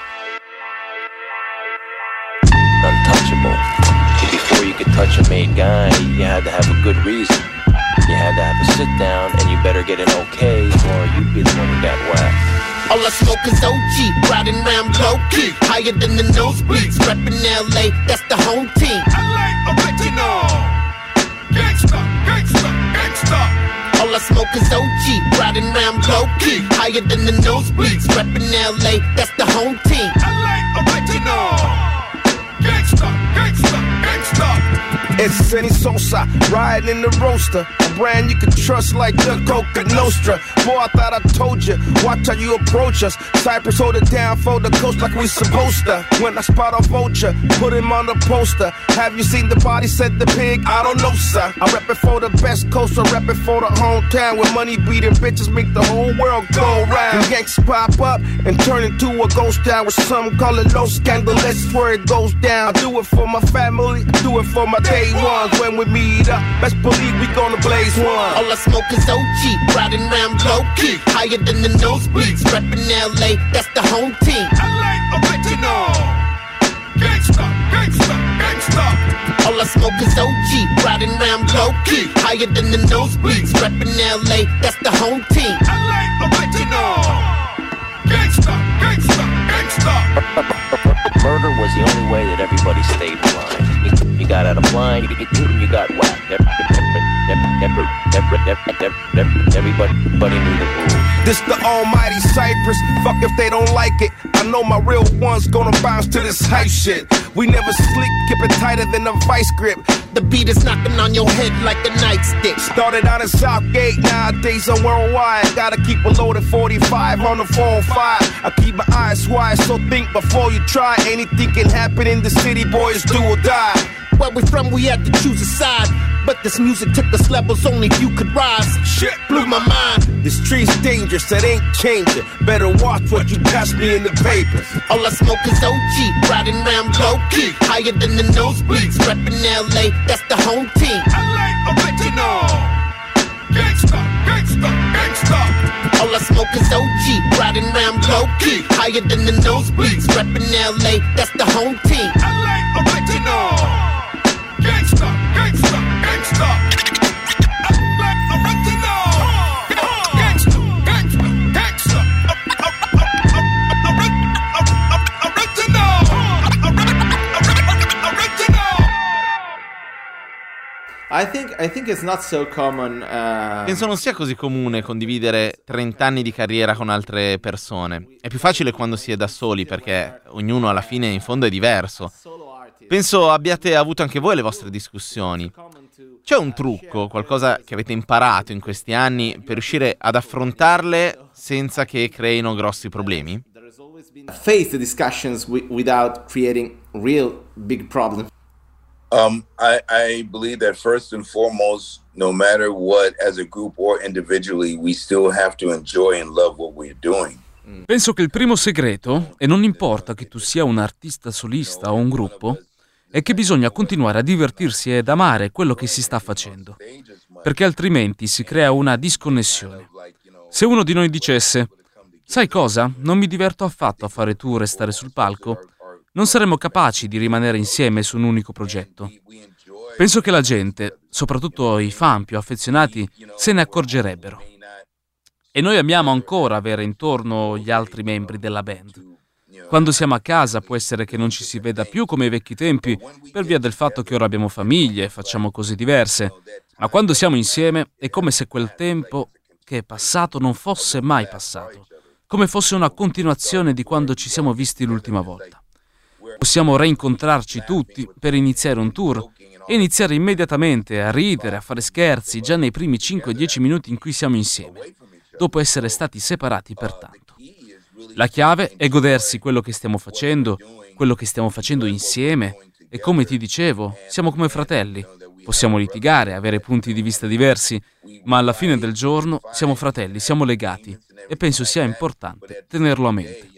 P: Untouchable. Before you could touch a made guy, you had to have a good reason. You had to have a sit down, and you better get an okay, or you'd be the one who got whacked.
I: All I smoke is O G, riding round low-key, higher than the nosebleeds, reppin' L A, that's the home team. L A original, gangsta, gangsta, gangsta. All I smoke is O G, riding round low-key, higher than the nosebleeds, reppin' L A, that's the home team. L A original, gangsta, gangsta, gangsta.
J: It's Senny Sosa, riding in the roaster. A brand you can trust like the Coca Nostra. Boy, I thought I told you, watch how you approach us. Cypress hold it down for the coast like we supposed to. When I spot a vulture, put him on the poster. Have you seen the body, said the pig? I don't know, sir. I rep it for the best coast, I rep it for the hometown. Where money beating bitches make the whole world go round. And gangs pop up and turn into a ghost town. With some call it low scandal, that's where it goes down. I do it for my family, I do it for my day ones. When we meet up, best believe we gonna blaze one.
I: All I smoke is O G, riding round low-key, higher than the nosebleeds, reppin' L A, that's the home team. L A original, gangsta, gangsta, gangsta. All I smoke is O G, riding round low-key, higher than the nosebleeds, reppin' L A, that's the home team. L A original, gangsta, gangsta, gangsta.
P: Murder was the only way that everybody stayed blind. You, you got out of line, you, you, you got whacked. Everybody, everybody knew the rules.
J: This the almighty Cypress, fuck if they don't like it. I know my real ones gonna bounce to this hype shit. We never slick, keep it tighter than a vice grip.
I: The beat is knocking on your head like a nightstick.
J: Started out in Southgate, nowadays I'm worldwide. Gotta keep a loaded forty-five on the four oh five. I keep my eyes wide, so think before you try. Anything can happen in the city, boys, do or die.
I: Where we from, we had to choose a side. But this music took us levels only few could rise.
J: Shit
I: blew my mind.
J: This street's dangerous, it ain't changing. Better watch what you pass me in the papers.
I: All I smoke is O G, riding round low-key, higher than the nosebleeds, reppin' L A, that's the home team. L A original, gangsta, gangsta, gangsta. All I smoke is O G, riding round low-key, higher than the nosebleeds, reppin' L A, that's the home team. L A original, gangsta, gangsta, gangsta.
L: I think, I think it's not so common. Uh...
A: Penso non sia così comune condividere trenta anni di carriera con altre persone. È più facile quando si è da soli perché ognuno alla fine in fondo è diverso. Penso abbiate avuto anche voi le vostre discussioni. C'è un trucco, qualcosa che avete imparato in questi anni per riuscire ad affrontarle senza che creino grossi problemi?
L: Face the discussions wi- without creating real big problems.
M: Um, I, I believe that first and foremost, no matter what, as a group or individually, we still have to enjoy and love what we're doing.
N: Penso che il primo segreto, e non importa che tu sia un artista solista o un gruppo, è che bisogna continuare a divertirsi ed amare quello che si sta facendo, perché altrimenti si crea una disconnessione. Se uno di noi dicesse, sai cosa, non mi diverto affatto a fare tour e stare sul palco, non saremmo capaci di rimanere insieme su un unico progetto. Penso che la gente, soprattutto i fan più affezionati, se ne accorgerebbero. E noi amiamo ancora avere intorno gli altri membri della band. Quando siamo a casa può essere che non ci si veda più come ai vecchi tempi per via del fatto che ora abbiamo famiglie e facciamo cose diverse, ma quando siamo insieme è come se quel tempo che è passato non fosse mai passato. come fosse una continuazione di quando ci siamo visti l'ultima volta. Possiamo reincontrarci tutti per iniziare un tour e iniziare immediatamente a ridere, a fare scherzi già nei primi cinque dieci minuti in cui siamo insieme, dopo essere stati separati per tanto. La chiave è godersi quello che stiamo facendo, quello che stiamo facendo insieme e, come ti dicevo, siamo come fratelli. Possiamo litigare, avere punti di vista diversi, ma alla fine del giorno siamo fratelli, siamo legati e penso sia importante tenerlo a mente.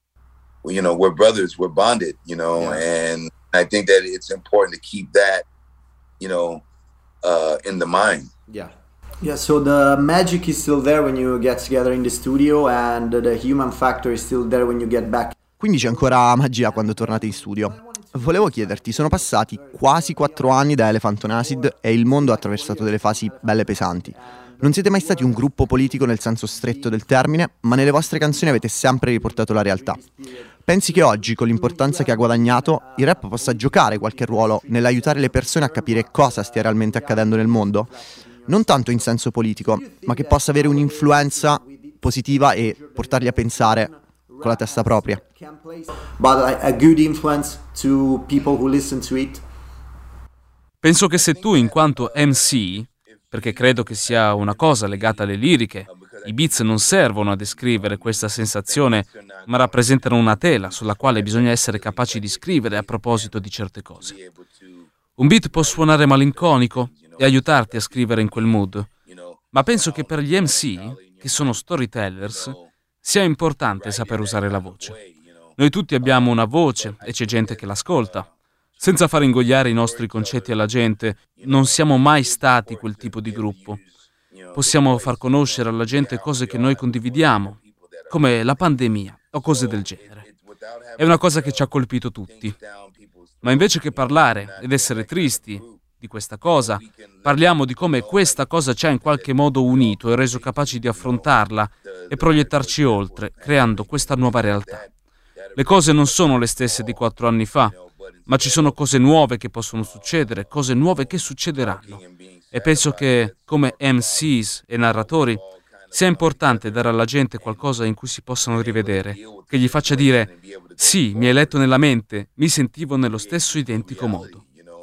M: You know, we're brothers, we're bonded, you know, yeah. And I think that it's important to keep that, you know, uh, in the mind.
O: Yeah. Yeah, so the magic is still there when you get together in the studio and the human factor is still there when you get back.
B: Quindi c'è ancora magia quando tornate in studio. Volevo chiederti, sono passati quasi quattro anni da Elephant on Acid e il mondo ha attraversato delle fasi belle pesanti. Non siete mai stati un gruppo politico nel senso stretto del termine, ma nelle vostre canzoni avete sempre riportato la realtà. Pensi che oggi, con l'importanza che ha guadagnato, il rap possa giocare qualche ruolo nell'aiutare le persone a capire cosa stia realmente accadendo nel mondo? Non tanto in senso politico, ma che possa avere un'influenza positiva e portarli a pensare con la testa propria.
O: But a good influence to people who listen to it.
N: Penso che se tu, in quanto M C, perché credo che sia una cosa legata alle liriche, i beats non servono a descrivere questa sensazione, ma rappresentano una tela sulla quale bisogna essere capaci di scrivere a proposito di certe cose. Un beat può suonare malinconico e aiutarti a scrivere in quel mood, ma penso che per gli M C, che sono storytellers, sia importante saper usare la voce. Noi tutti abbiamo una voce e c'è gente che l'ascolta. Senza far ingoiare i nostri concetti alla gente, non siamo mai stati quel tipo di gruppo. Possiamo far conoscere alla gente cose che noi condividiamo, come la pandemia o cose del genere. È una cosa che ci ha colpito tutti. Ma invece che parlare ed essere tristi di questa cosa, parliamo di come questa cosa ci ha in qualche modo unito e reso capaci di affrontarla e proiettarci oltre, creando questa nuova realtà. Le cose non sono le stesse di quattro anni fa, ma ci sono cose nuove che possono succedere, cose nuove che succederanno. E penso che, come M Cs e narratori, sia importante dare alla gente qualcosa in cui si possano rivedere, che gli faccia dire «Sì, mi hai letto nella mente, mi sentivo nello stesso identico modo».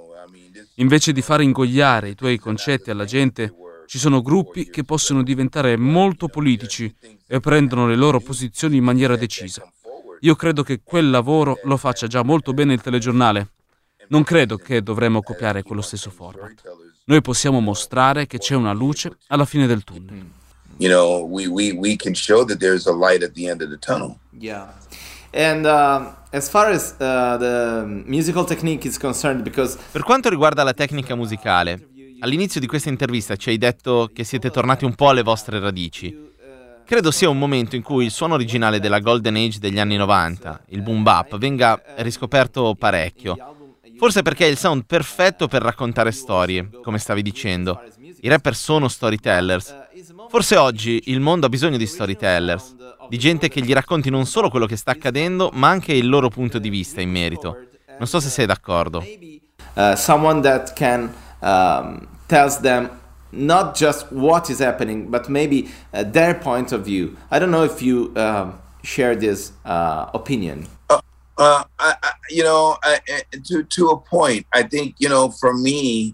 N: Invece di far ingoiare i tuoi concetti alla gente, ci sono gruppi che possono diventare molto politici e prendono le loro posizioni in maniera decisa. Io credo che quel lavoro lo faccia già molto bene il telegiornale. Non credo che dovremmo copiare quello stesso format. Noi possiamo mostrare che c'è una luce alla fine del tunnel.
M: You know, we we we can show that there's a light at the end of the tunnel.
L: Yeah. And uh, as far as uh, the musical technique is concerned, because
A: per quanto riguarda la tecnica musicale, all'inizio di questa intervista ci hai detto che siete tornati un po' alle vostre radici. Credo sia un momento in cui il suono originale della Golden Age degli anni novanta, il boom bap, venga riscoperto parecchio. Forse perché è il sound perfetto per raccontare storie, come stavi dicendo. I rapper sono storytellers. Forse oggi il mondo ha bisogno di storytellers, di gente che gli racconti non solo quello che sta accadendo, ma anche il loro punto di vista in merito. Non so se sei d'accordo.
L: Uh, someone that can um, tells them not just what is happening, but maybe uh, their point of view. I don't know if you uh, share this uh, opinion.
M: Uh, uh, I, I, you know, I, to to a point, I think, you know, for me.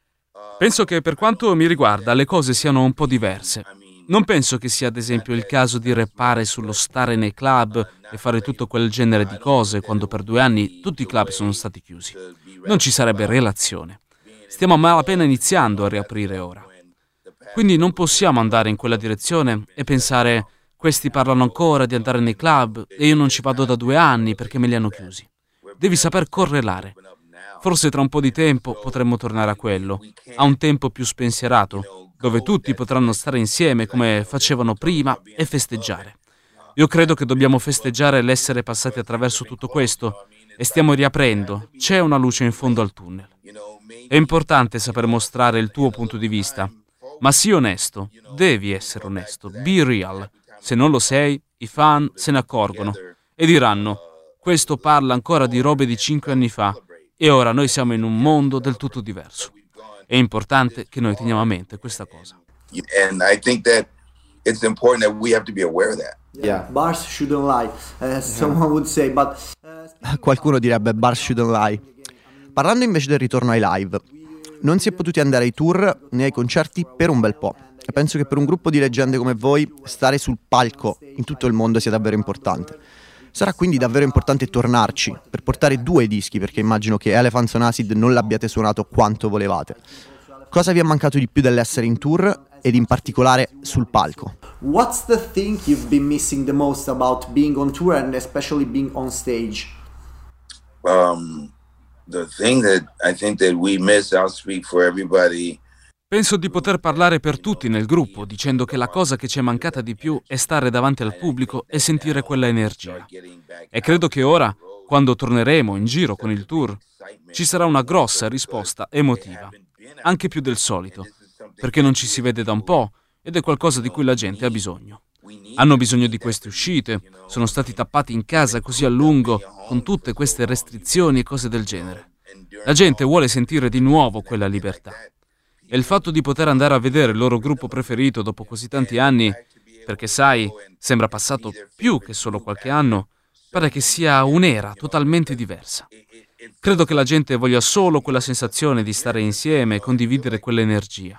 N: Penso che per quanto mi riguarda le cose siano un po' diverse. Non penso che sia ad esempio il caso di rappare sullo stare nei club e fare tutto quel genere di cose quando per due anni tutti i club sono stati chiusi. Non ci sarebbe relazione. Stiamo a malapena iniziando a riaprire ora. Quindi non possiamo andare in quella direzione e pensare questi parlano ancora di andare nei club e io non ci vado da due anni perché me li hanno chiusi. Devi saper correlare. Forse tra un po' di tempo potremmo tornare a quello, a un tempo più spensierato, dove tutti potranno stare insieme come facevano prima e festeggiare. Io credo che dobbiamo festeggiare l'essere passati attraverso tutto questo e stiamo riaprendo, c'è una luce in fondo al tunnel. È importante saper mostrare il tuo punto di vista, ma sii onesto, devi essere onesto, be real. Se non lo sei, i fan se ne accorgono e diranno questo parla ancora di robe di cinque anni fa e ora noi siamo in un mondo del tutto diverso. È importante che noi teniamo a mente questa cosa.
M: And I think that it's important that we have to be aware of that.
L: Yeah.
O: Bars shouldn't lie, uh, someone would say, but uh,
B: Qualcuno direbbe bars shouldn't lie. Parlando invece del ritorno ai live, non si è potuti andare ai tour né ai concerti per un bel po'. E penso che per un gruppo di leggende come voi stare sul palco in tutto il mondo sia davvero importante. Sarà quindi davvero importante tornarci per portare due dischi, perché immagino che Elephants on Acid non l'abbiate suonato quanto volevate. Cosa vi è mancato di più dell'essere in tour ed in particolare sul palco?
O: what's the thing you've been missing the most about being on tour and especially being on stage?
M: Um, the thing that I think that we miss, I'll speak for everybody.
N: Penso di poter parlare per tutti nel gruppo, dicendo che la cosa che ci è mancata di più è stare davanti al pubblico e sentire quella energia. E credo che ora, quando torneremo in giro con il tour, ci sarà una grossa risposta emotiva, anche più del solito, perché non ci si vede da un po' ed è qualcosa di cui la gente ha bisogno. Hanno bisogno di queste uscite, sono stati tappati in casa così a lungo, con tutte queste restrizioni e cose del genere. La gente vuole sentire di nuovo quella libertà. E il fatto di poter andare a vedere il loro gruppo preferito dopo così tanti anni, perché sai, sembra passato più che solo qualche anno, pare che sia un'era totalmente diversa. Credo che la gente voglia solo quella sensazione di stare insieme e condividere quell'energia.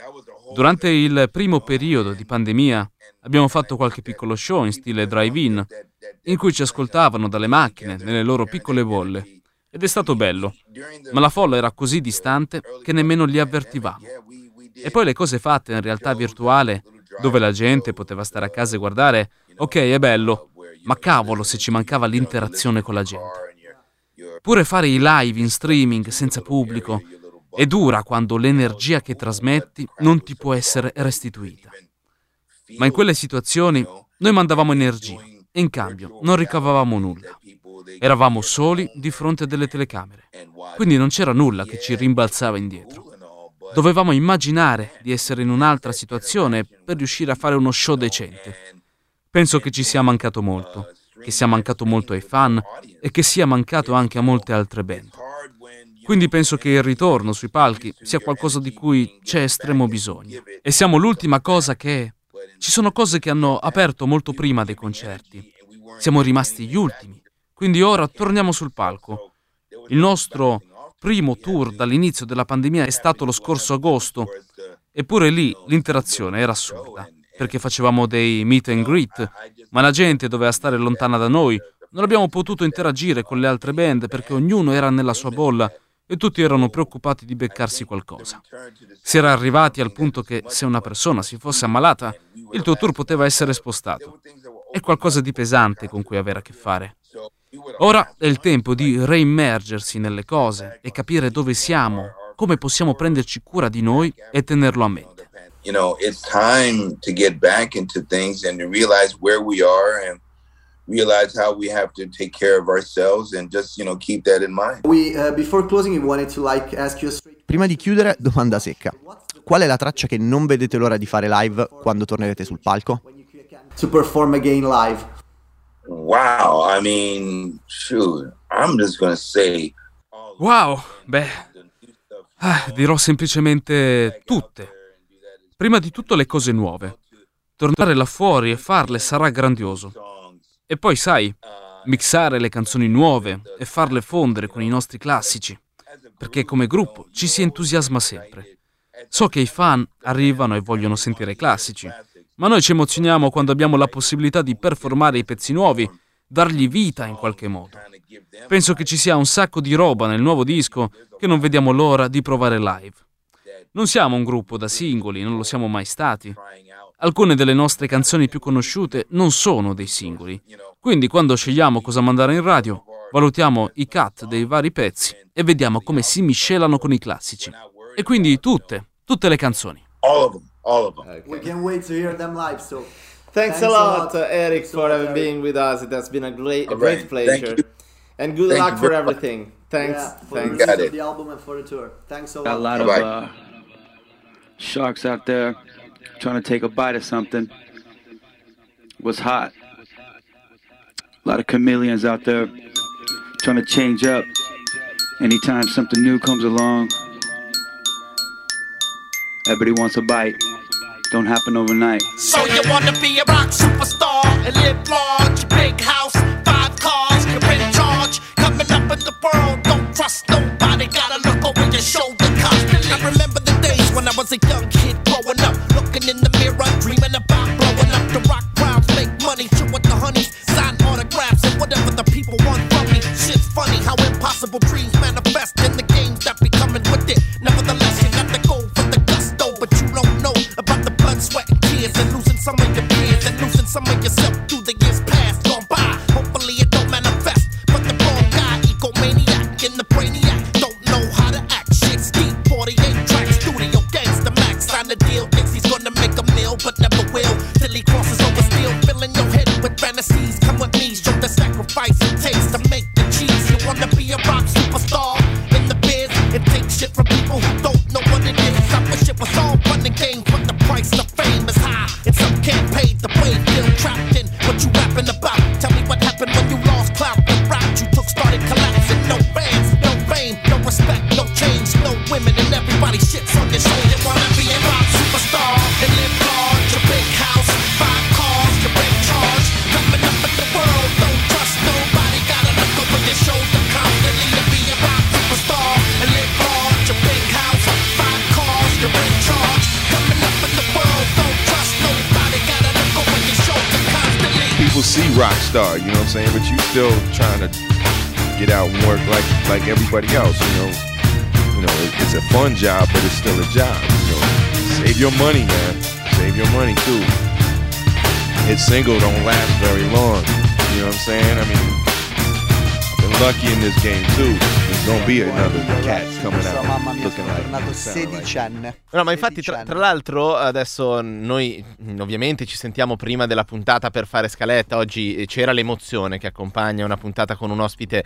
N: Durante il primo periodo di pandemia abbiamo fatto qualche piccolo show in stile drive-in, in cui ci ascoltavano dalle macchine, nelle loro piccole bolle. Ed è stato bello, ma la folla era così distante che nemmeno li avvertivamo. E poi le cose fatte in realtà virtuale, dove la gente poteva stare a casa e guardare, ok, è bello, ma cavolo se ci mancava l'interazione con la gente. Pure fare i live in streaming senza pubblico è dura quando l'energia che trasmetti non ti può essere restituita. Ma in quelle situazioni noi mandavamo energia e in cambio non ricavavamo nulla. Eravamo soli di fronte a delle telecamere, quindi non c'era nulla che ci rimbalzava indietro. Dovevamo immaginare di essere in un'altra situazione per riuscire a fare uno show decente. Penso che ci sia mancato molto, che sia mancato molto ai fan e che sia mancato anche a molte altre band. Quindi penso che il ritorno sui palchi sia qualcosa di cui c'è estremo bisogno. E siamo l'ultima cosa che... Ci sono cose che hanno aperto molto prima dei concerti. Siamo rimasti gli ultimi. Quindi ora torniamo sul palco. Il nostro primo tour dall'inizio della pandemia è stato lo scorso agosto, eppure lì l'interazione era assurda, perché facevamo dei meet and greet, ma la gente doveva stare lontana da noi, non abbiamo potuto interagire con le altre band perché ognuno era nella sua bolla e tutti erano preoccupati di beccarsi qualcosa. Si era arrivati al punto che se una persona si fosse ammalata, il tuo tour poteva essere spostato. È qualcosa di pesante con cui avere a che fare. Ora è il tempo di reimmergersi nelle cose e capire dove siamo, come possiamo prenderci cura di noi e tenerlo a mente.
M: You know, it's time to get back into things and to realize where we are and realize how we have to take care of ourselves and just, you know, keep that in mind.
O: We uh, before closing we wanted to like ask you a straight...
B: Prima di chiudere, domanda secca. Qual è la traccia che non vedete l'ora di fare live quando tornerete sul palco?
O: To perform again live.
M: Wow, I mean, shoot, I'm just gonna say...
N: Wow, beh, ah, dirò semplicemente tutte. Prima di tutto le cose nuove. Tornare là fuori e farle sarà grandioso. E poi, sai, mixare le canzoni nuove e farle fondere con i nostri classici. Perché come gruppo ci si entusiasma sempre. So che i fan arrivano e vogliono sentire i classici, ma noi ci emozioniamo quando abbiamo la possibilità di performare i pezzi nuovi, dargli vita in qualche modo. Penso che ci sia un sacco di roba nel nuovo disco che non vediamo l'ora di provare live. Non siamo un gruppo da singoli, non lo siamo mai stati. Alcune delle nostre canzoni più conosciute non sono dei singoli, quindi quando scegliamo cosa mandare in radio, valutiamo i cut dei vari pezzi e vediamo come si miscelano con i classici. E quindi tutte, tutte le canzoni.
M: All of them. All of them.
O: Okay. We can't wait to hear them live. So
L: thanks, thanks a lot, uh, Eric, so for much, being Eric. with us. It has been a great, a great right. pleasure, and good
M: Thank
L: luck for everything. Thanks,
O: yeah, for
L: thanks.
O: the release of the album and for the tour. Thanks a lot.
Q: Got a lot
M: Bye-bye.
Q: of uh, sharks out there trying to take a bite of something. What's hot? A lot of chameleons out there trying to change up. Anytime something new comes along, everybody wants a bite. don't happen overnight.
I: So you wanna be a rock superstar and live large, big house, five cars, you're in charge. Coming up in the world, don't trust nobody, gotta look over your shoulder constantly. I remember the days when I was a young kid growing up, looking in the mirror, dreaming about blowing up. The rock crowds make money, chill with the honeys, sign autographs and whatever the people want from me. Shit's funny how impossible dreams manifest in the games that be coming with it. Nevertheless, you got to go for the gusto, but you don't know about the blood, sweat, and tears, and losing some of your peers, and losing some of yourself through the years past gone by. Hopefully it don't manifest, but the wrong guy, egomaniac in the brainiac, don't know how to act. Shit's deep, forty-eight tracks, studio gangsta max, sign the deal, thinks he's gonna make a meal, but never will, till he crosses over steel, filling your head with fantasies. Come with me, show the sacrifice it takes to make the cheese. You wanna be a rock superstar in the biz and take shit from people who don't know what it is. I wish it was all fun and games, but the price of fame is high, and some can't pay the way. Feel trapped in what you rapping about. Tell me what happened when you lost clout. The route you took started collapsing. No fans, no fame, no respect, no change, no women, and everybody shits on your shoulder. You wanna be a rock superstar and live large, a big house, five cars, you're in charge. Coming up in the world, don't trust nobody, gotta look over your shoulder constantly. To be a rock superstar and live large, a big house, five cars, you're in charge. Coming up in the world, don't trust nobody, gotta look over your shoulder constantly.
R: People see rock star, you know what I'm saying, but you still trying to get out and work like like everybody else, you know. You know, it, it's a fun job, but it's still a job. You know, save your money, man. Save your money too. Hit single don't last very long. You know what I'm saying? I mean, I've been lucky in this game too. There's gonna be another cat coming out looking like
B: tornato sedicenne.
A: No, ma infatti tra, tra l'altro adesso noi ovviamente ci sentiamo prima della puntata per fare scaletta. Oggi c'era l'emozione che accompagna una puntata con un ospite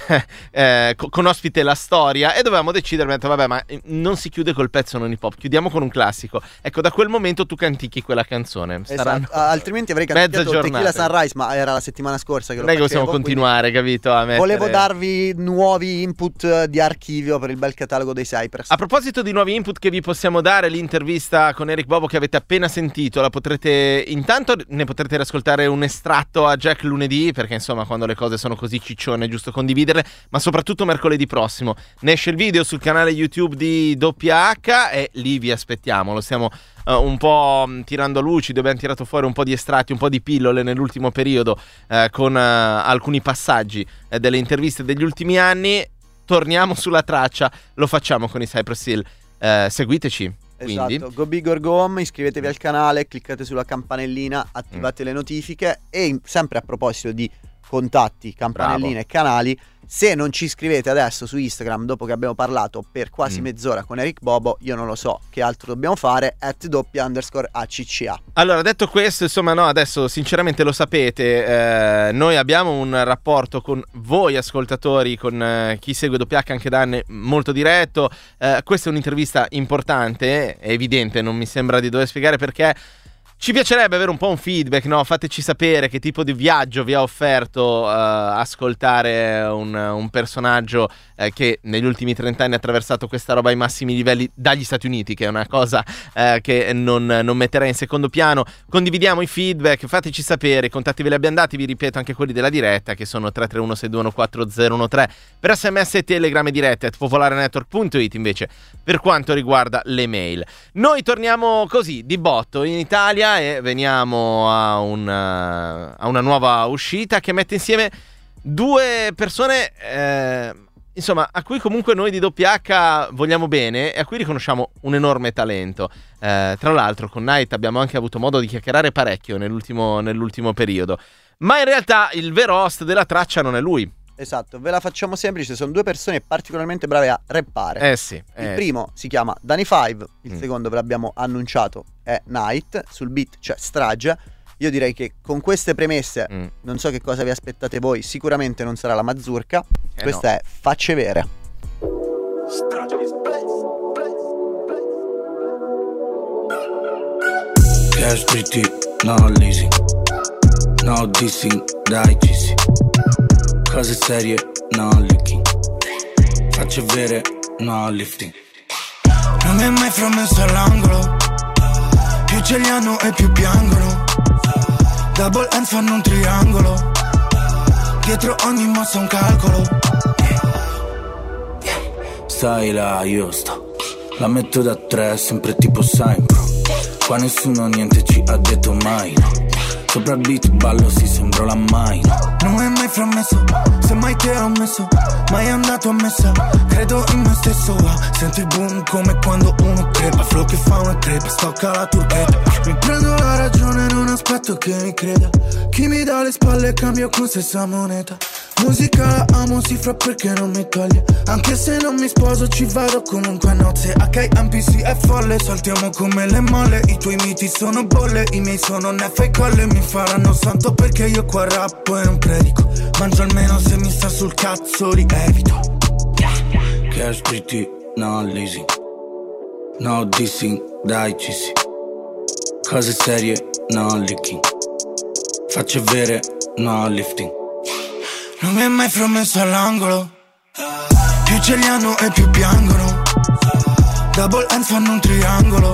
A: eh, con ospite la storia, e dovevamo decidere, abbiamo detto, vabbè, ma non si chiude col pezzo non hip hop, chiudiamo con un classico. Ecco, da quel momento tu cantichi quella canzone.
B: Esatto. Altrimenti avrei cantato Tequila Sunrise, ma era la settimana scorsa che lo
A: non è che
B: facevo,
A: possiamo continuare, capito? A mettere...
B: Volevo darvi nuovi input di archivio per il bel catalogo dei Cypress.
A: A proposito di nuovi input che vi possiamo dare, l'intervista con Eric Bobo che avete appena sentito, la potrete, intanto ne potrete riascoltare un estratto a Jack lunedì, perché insomma quando le cose sono così ciccione è giusto condividerle, ma soprattutto mercoledì prossimo ne esce il video sul canale YouTube di doppia acca e lì vi aspettiamo. Lo stiamo uh, un po' tirando luci, dove abbiamo tirato fuori un po' di estratti, un po' di pillole nell'ultimo periodo uh, con uh, alcuni passaggi uh, delle interviste degli ultimi anni. Torniamo sulla traccia, lo facciamo con i Cypress Hill. Uh, seguiteci. Quindi.
B: Esatto, go big or go home, iscrivetevi al canale, cliccate sulla campanellina, attivate mm. le notifiche e in, sempre a proposito di contatti, campanelline
A: Bravo.
B: e canali, se non ci iscrivete adesso su Instagram dopo che abbiamo parlato per quasi mm. mezz'ora con Eric Bobo, io non lo so che altro dobbiamo fare, at doppia underscore acca.
A: Allora, detto questo, insomma, no, adesso sinceramente lo sapete, eh, noi abbiamo un rapporto con voi ascoltatori, con eh, chi segue doppia acca anche da anni, molto diretto. Eh, questa è un'intervista importante, è evidente, non mi sembra di dover spiegare perché. Ci piacerebbe avere un po' un feedback, no? Fateci sapere che tipo di viaggio vi ha offerto uh, ascoltare un, un personaggio uh, che negli ultimi trent'anni ha attraversato questa roba ai massimi livelli dagli Stati Uniti, che è una cosa uh, che non, non metterei in secondo piano. Condividiamo i feedback, fateci sapere, i contatti ve li abbiamo dati, vi ripeto anche quelli della diretta, che sono tre tre uno sei due uno quattro zero uno tre per sms e telegram e dirette, at popolarenetwork punto it invece per quanto riguarda le mail. Noi torniamo così, di botto, in Italia, e veniamo a una, a una nuova uscita che mette insieme due persone eh, insomma a cui comunque noi di doppia acca vogliamo bene e a cui riconosciamo un enorme talento. Eh, tra l'altro con Night abbiamo anche avuto modo di chiacchierare parecchio nell'ultimo, nell'ultimo periodo, ma in realtà il vero host della traccia non è lui.
B: Esatto, ve la facciamo semplice, sono due persone particolarmente brave a rappare.
A: Eh sì.
B: Il
A: eh
B: primo
A: sì.
B: si chiama Danny Five, il
A: mm.
B: secondo ve l'abbiamo annunciato è Night, sul beat c'è Strage. Io direi che con queste premesse, mm. non so che cosa vi aspettate voi, sicuramente non sarà la mazurka, eh questa no. è Facce Vere.
S: Cash pretty, no leasing, no dissing, dai gissi. Cose serie, no licking. Facce vere, no lifting. Non mi hai mai promesso all'angolo. Più ce li hanno e più piangono. Double hands fanno un triangolo. Dietro ogni mossa un calcolo.
T: Stai là, io sto. La metto da tre, sempre tipo Seinfeld. Qua nessuno niente ci ha detto mai, no. Sopra il beat ballo, si sembro la mai, no.
S: Non è mai promesso, se mai te ho messo. Mai andato a messa, credo in me stesso. ah. Sento il boom come quando uno crepa. Flow che fa una crepa, stocca la turchetta. Mi prendo la ragione, non aspetto che mi creda. Chi mi dà le spalle cambio con stessa moneta. Musica amo, si fra perché non mi toglie. Anche se non mi sposo ci vado comunque a nozze. H M P C è folle, saltiamo come le molle. I tuoi miti sono bolle, i miei sono neffe e colle. Mi faranno santo perché io qua rappo e non predico. Mangio almeno se mi sta sul cazzo li evito.
T: Cash pretty, no leasing. No dissing, dai ci si. Cose serie, no leaking. Facce vere, no lifting.
S: Non mi è mai promesso all'angolo. Più ce li hanno e più piangono. Double hands fanno un triangolo.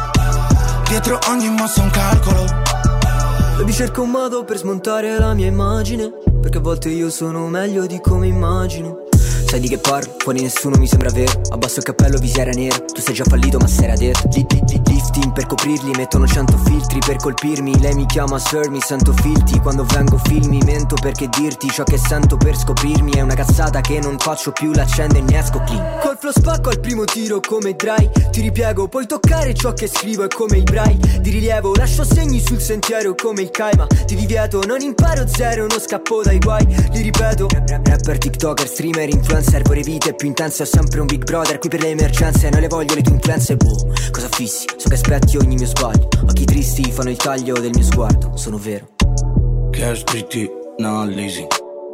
S: Dietro ogni mossa un calcolo.
U: Baby cerco un modo per smontare la mia immagine, perché a volte io sono meglio di come immagino. Sai di che parlo? Fuori nessuno mi sembra vero. Abbasso il cappello, visiera nera. Tu sei già fallito ma sei detto. Li, li, li, lifting per coprirli, mettono cento filtri per colpirmi. Lei mi chiama sir, mi sento filti. Quando vengo filmi mento perché dirti ciò che sento per scoprirmi. È una cazzata che non faccio più, l'accendo e ne esco clean. Col flow spacco al primo tiro come dry. Ti ripiego, puoi toccare ciò che scrivo è come i brai. Di rilievo, lascio segni sul sentiero come il Kaima. Ti divieto, non imparo zero, non scappo dai guai. Li ripeto, rapper, tiktoker, streamer, influencer. Pure vite più intense, ho sempre un big brother qui per le emergenze. Non le voglio le tue influenze, boh. Cosa fissi? So che aspetti ogni mio sbaglio. Occhi tristi fanno il taglio del mio sguardo. Sono vero.
T: Cash pretty, no leasing.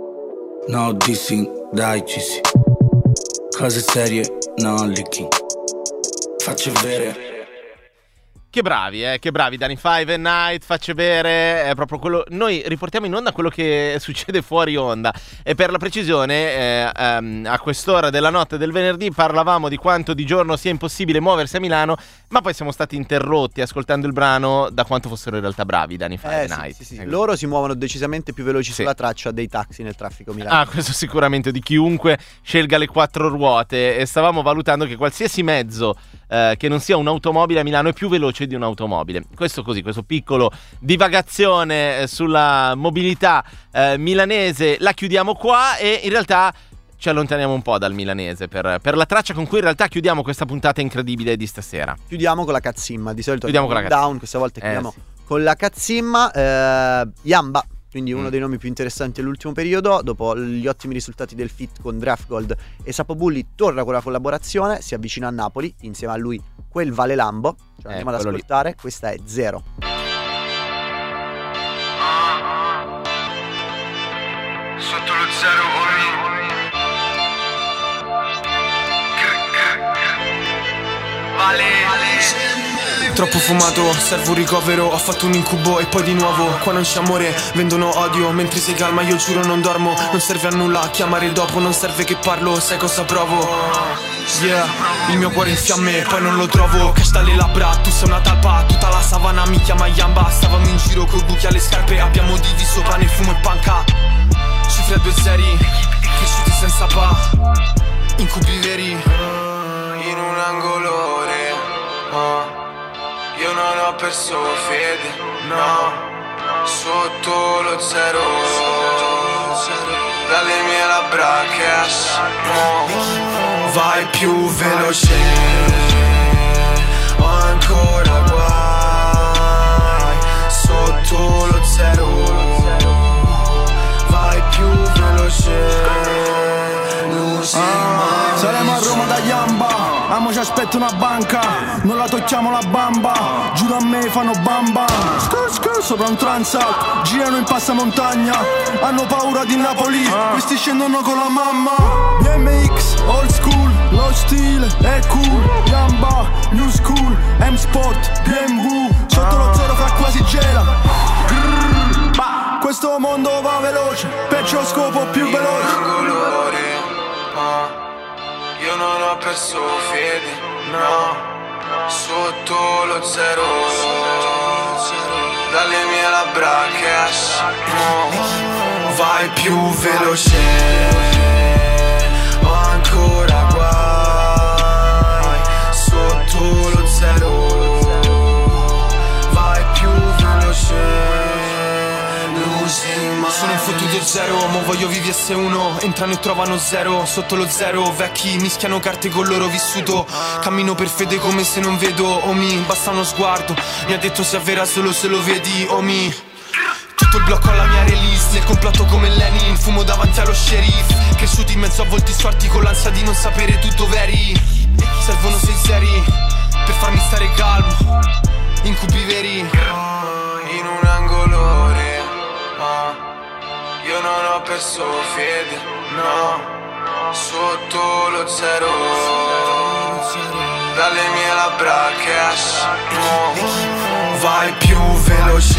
T: No dissing, dai ci si. Cose serie, no leaking. Facce vere.
A: Che bravi, eh, che bravi Danny Five e Night, facce bere, è proprio quello. Noi riportiamo in onda quello che succede fuori onda. E per la precisione, eh, ehm, a quest'ora della notte del venerdì parlavamo di quanto di giorno sia impossibile muoversi a Milano, ma poi siamo stati interrotti ascoltando il brano da quanto fossero in realtà bravi Danny Five
B: eh,
A: e
B: sì,
A: Night.
B: sì, sì, sì. Loro si muovono decisamente più veloci
A: Sì.
B: sulla traccia dei taxi nel traffico Milano.
A: Ah, questo sicuramente, di chiunque scelga le quattro ruote. E stavamo valutando che qualsiasi mezzo eh, che non sia un'automobile a Milano è più veloce di un'automobile. Questo così, questo piccolo divagazione eh, sulla mobilità eh, milanese la chiudiamo qua e in realtà ci allontaniamo un po' dal milanese per, per la traccia con cui in realtà chiudiamo questa puntata incredibile di stasera.
B: Chiudiamo con la cazzimma, di solito
A: Chiudiamo con la
B: down,
A: cazzimma.
B: questa volta
A: Eh,
B: chiudiamo
A: sì.
B: con la cazzimma. eh, Yamba, quindi uno
A: Mm.
B: dei nomi più interessanti dell'ultimo periodo. Dopo gli ottimi risultati del feat con Draft Gold e Sapo Bulli, torna con la collaborazione, si avvicina a Napoli, insieme a lui quel Vale Lambo. Cioè,
A: Eh,
B: andiamo ad
A: quello lì.
B: ascoltare, questa è Zero.
V: Sotto lo zero ogni Vale
W: Troppo fumato, serve un ricovero. Ho fatto un incubo e poi di nuovo. Qua non c'è amore, vendono odio. Mentre sei calma io giuro non dormo. Non serve a nulla chiamare dopo, non serve che parlo, sai cosa provo. Yeah, il mio cuore in fiamme, poi non lo trovo. Cash dalle labbra, tu sei una talpa. Tutta la savana mi chiama Yamba. Stavamo in giro coi buchi alle scarpe. Abbiamo diviso pane, fumo e panca. Cifre a due seri, cresciuti senza pa. Incubi veri,
V: in un angolone oh. Io non ho perso fede, no. Sotto lo zero, dalle mie labbra cash no. Vai più veloce, ho ancora guai. Sotto lo zero, vai più veloce.
H: Ah, saremo a Roma da Yamba, amo ci aspetta una banca, non la tocchiamo la bamba, giù da me fanno bamba, skur skur sopra un transat, girano in passamontagna, hanno paura di Napoli, questi scendono con la mamma. B M X, old school, lo stile è cool, Yamba, new school, M-Sport, B M W, sotto lo zero fra quasi gela. Grrr, bah, questo mondo va veloce, perciò scopo più veloce.
V: Io non ho perso fede, no. sotto lo zero, dalle mie labbra che escono, vai più veloce, ho ancora guai, sotto lo zero, vai più veloce.
W: Sono un fottuto zero, mo voglio vivi esse uno. Entrano e trovano zero, sotto lo zero. Vecchi mischiano carte con loro vissuto. Cammino per fede come se non vedo, oh mi, basta uno sguardo. Mi ha detto sia vera solo se lo vedi, oh mi. Tutto il blocco alla mia release, nel complotto come Lenin. Fumo davanti allo sheriff, cresciuti in mezzo a volti storti con l'ansia di non sapere tu dove eri. Servono sei seri, per farmi stare calmo. Incubi veri,
V: in un angolo. Io non ho perso fede, no, sotto lo zero, dalle mie labbra che escono, vai più veloce,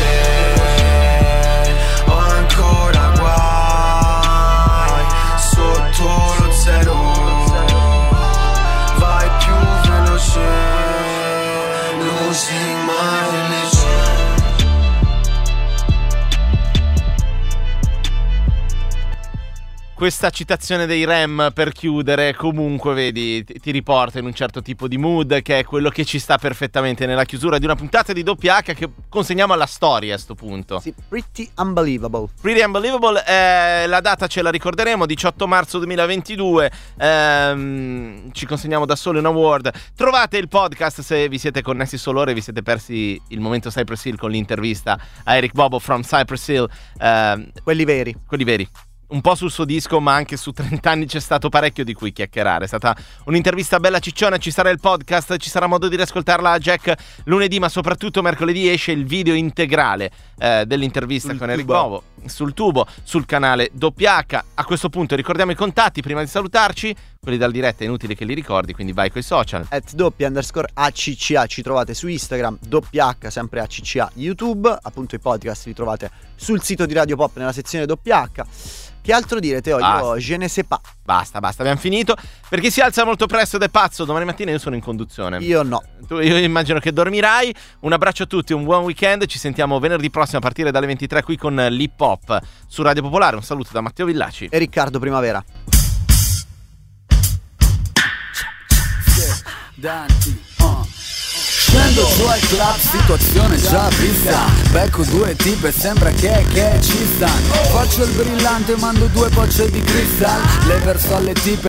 V: ho ancora guai, sotto lo zero, vai più veloce, losing my religion.
A: Questa citazione dei Rem per chiudere comunque vedi ti riporta in un certo tipo di mood che è quello che ci sta perfettamente nella chiusura di una puntata di doppia acca che consegniamo alla storia a sto punto.
B: Sì, Pretty Unbelievable.
A: Pretty Unbelievable, eh, la data ce la ricorderemo, diciotto marzo duemilaventidue, ehm, ci consegniamo da solo un award. Trovate il podcast se vi siete connessi solo ora e vi siete persi il momento Cypress Hill con l'intervista a Eric Bobo from Cypress Hill. Ehm,
B: quelli veri.
A: Quelli veri. Un po' sul suo disco, ma anche su trenta anni c'è stato parecchio di cui chiacchierare. È stata un'intervista bella cicciona. Ci sarà il podcast, ci sarà modo di riascoltarla a Jack lunedì, ma soprattutto mercoledì esce il video integrale eh, dell'intervista sul con Eric Bobo sul tubo, sul canale doppia acca. A questo punto ricordiamo i contatti prima di salutarci. Quelli dal diretta è inutile che li ricordi, quindi vai coi social.
B: At doppia underscore acca, ci trovate su Instagram, doppia acca, sempre acca, YouTube. Appunto i podcast li trovate sul sito di Radio Pop nella sezione doppia acca. Che altro dire, Teo? Io je ne sais pas.
A: Basta, basta, abbiamo finito. Per chi si alza molto presto ed è pazzo, domani mattina io sono in conduzione.
B: Io no.
A: Tu, io immagino che dormirai. Un abbraccio a tutti, un buon weekend. Ci sentiamo venerdì prossimo a partire dalle ventitré qui con l'Hip Hop su Radio Popolare. Un saluto da Matteo Villaci
B: e Riccardo Primavera.
C: Scendo su al club, situazione già vista. Becco due tipe, sembra che, che ci stanno. Faccio il brillante, mando due bocce di cristal. Le verso alle tipe.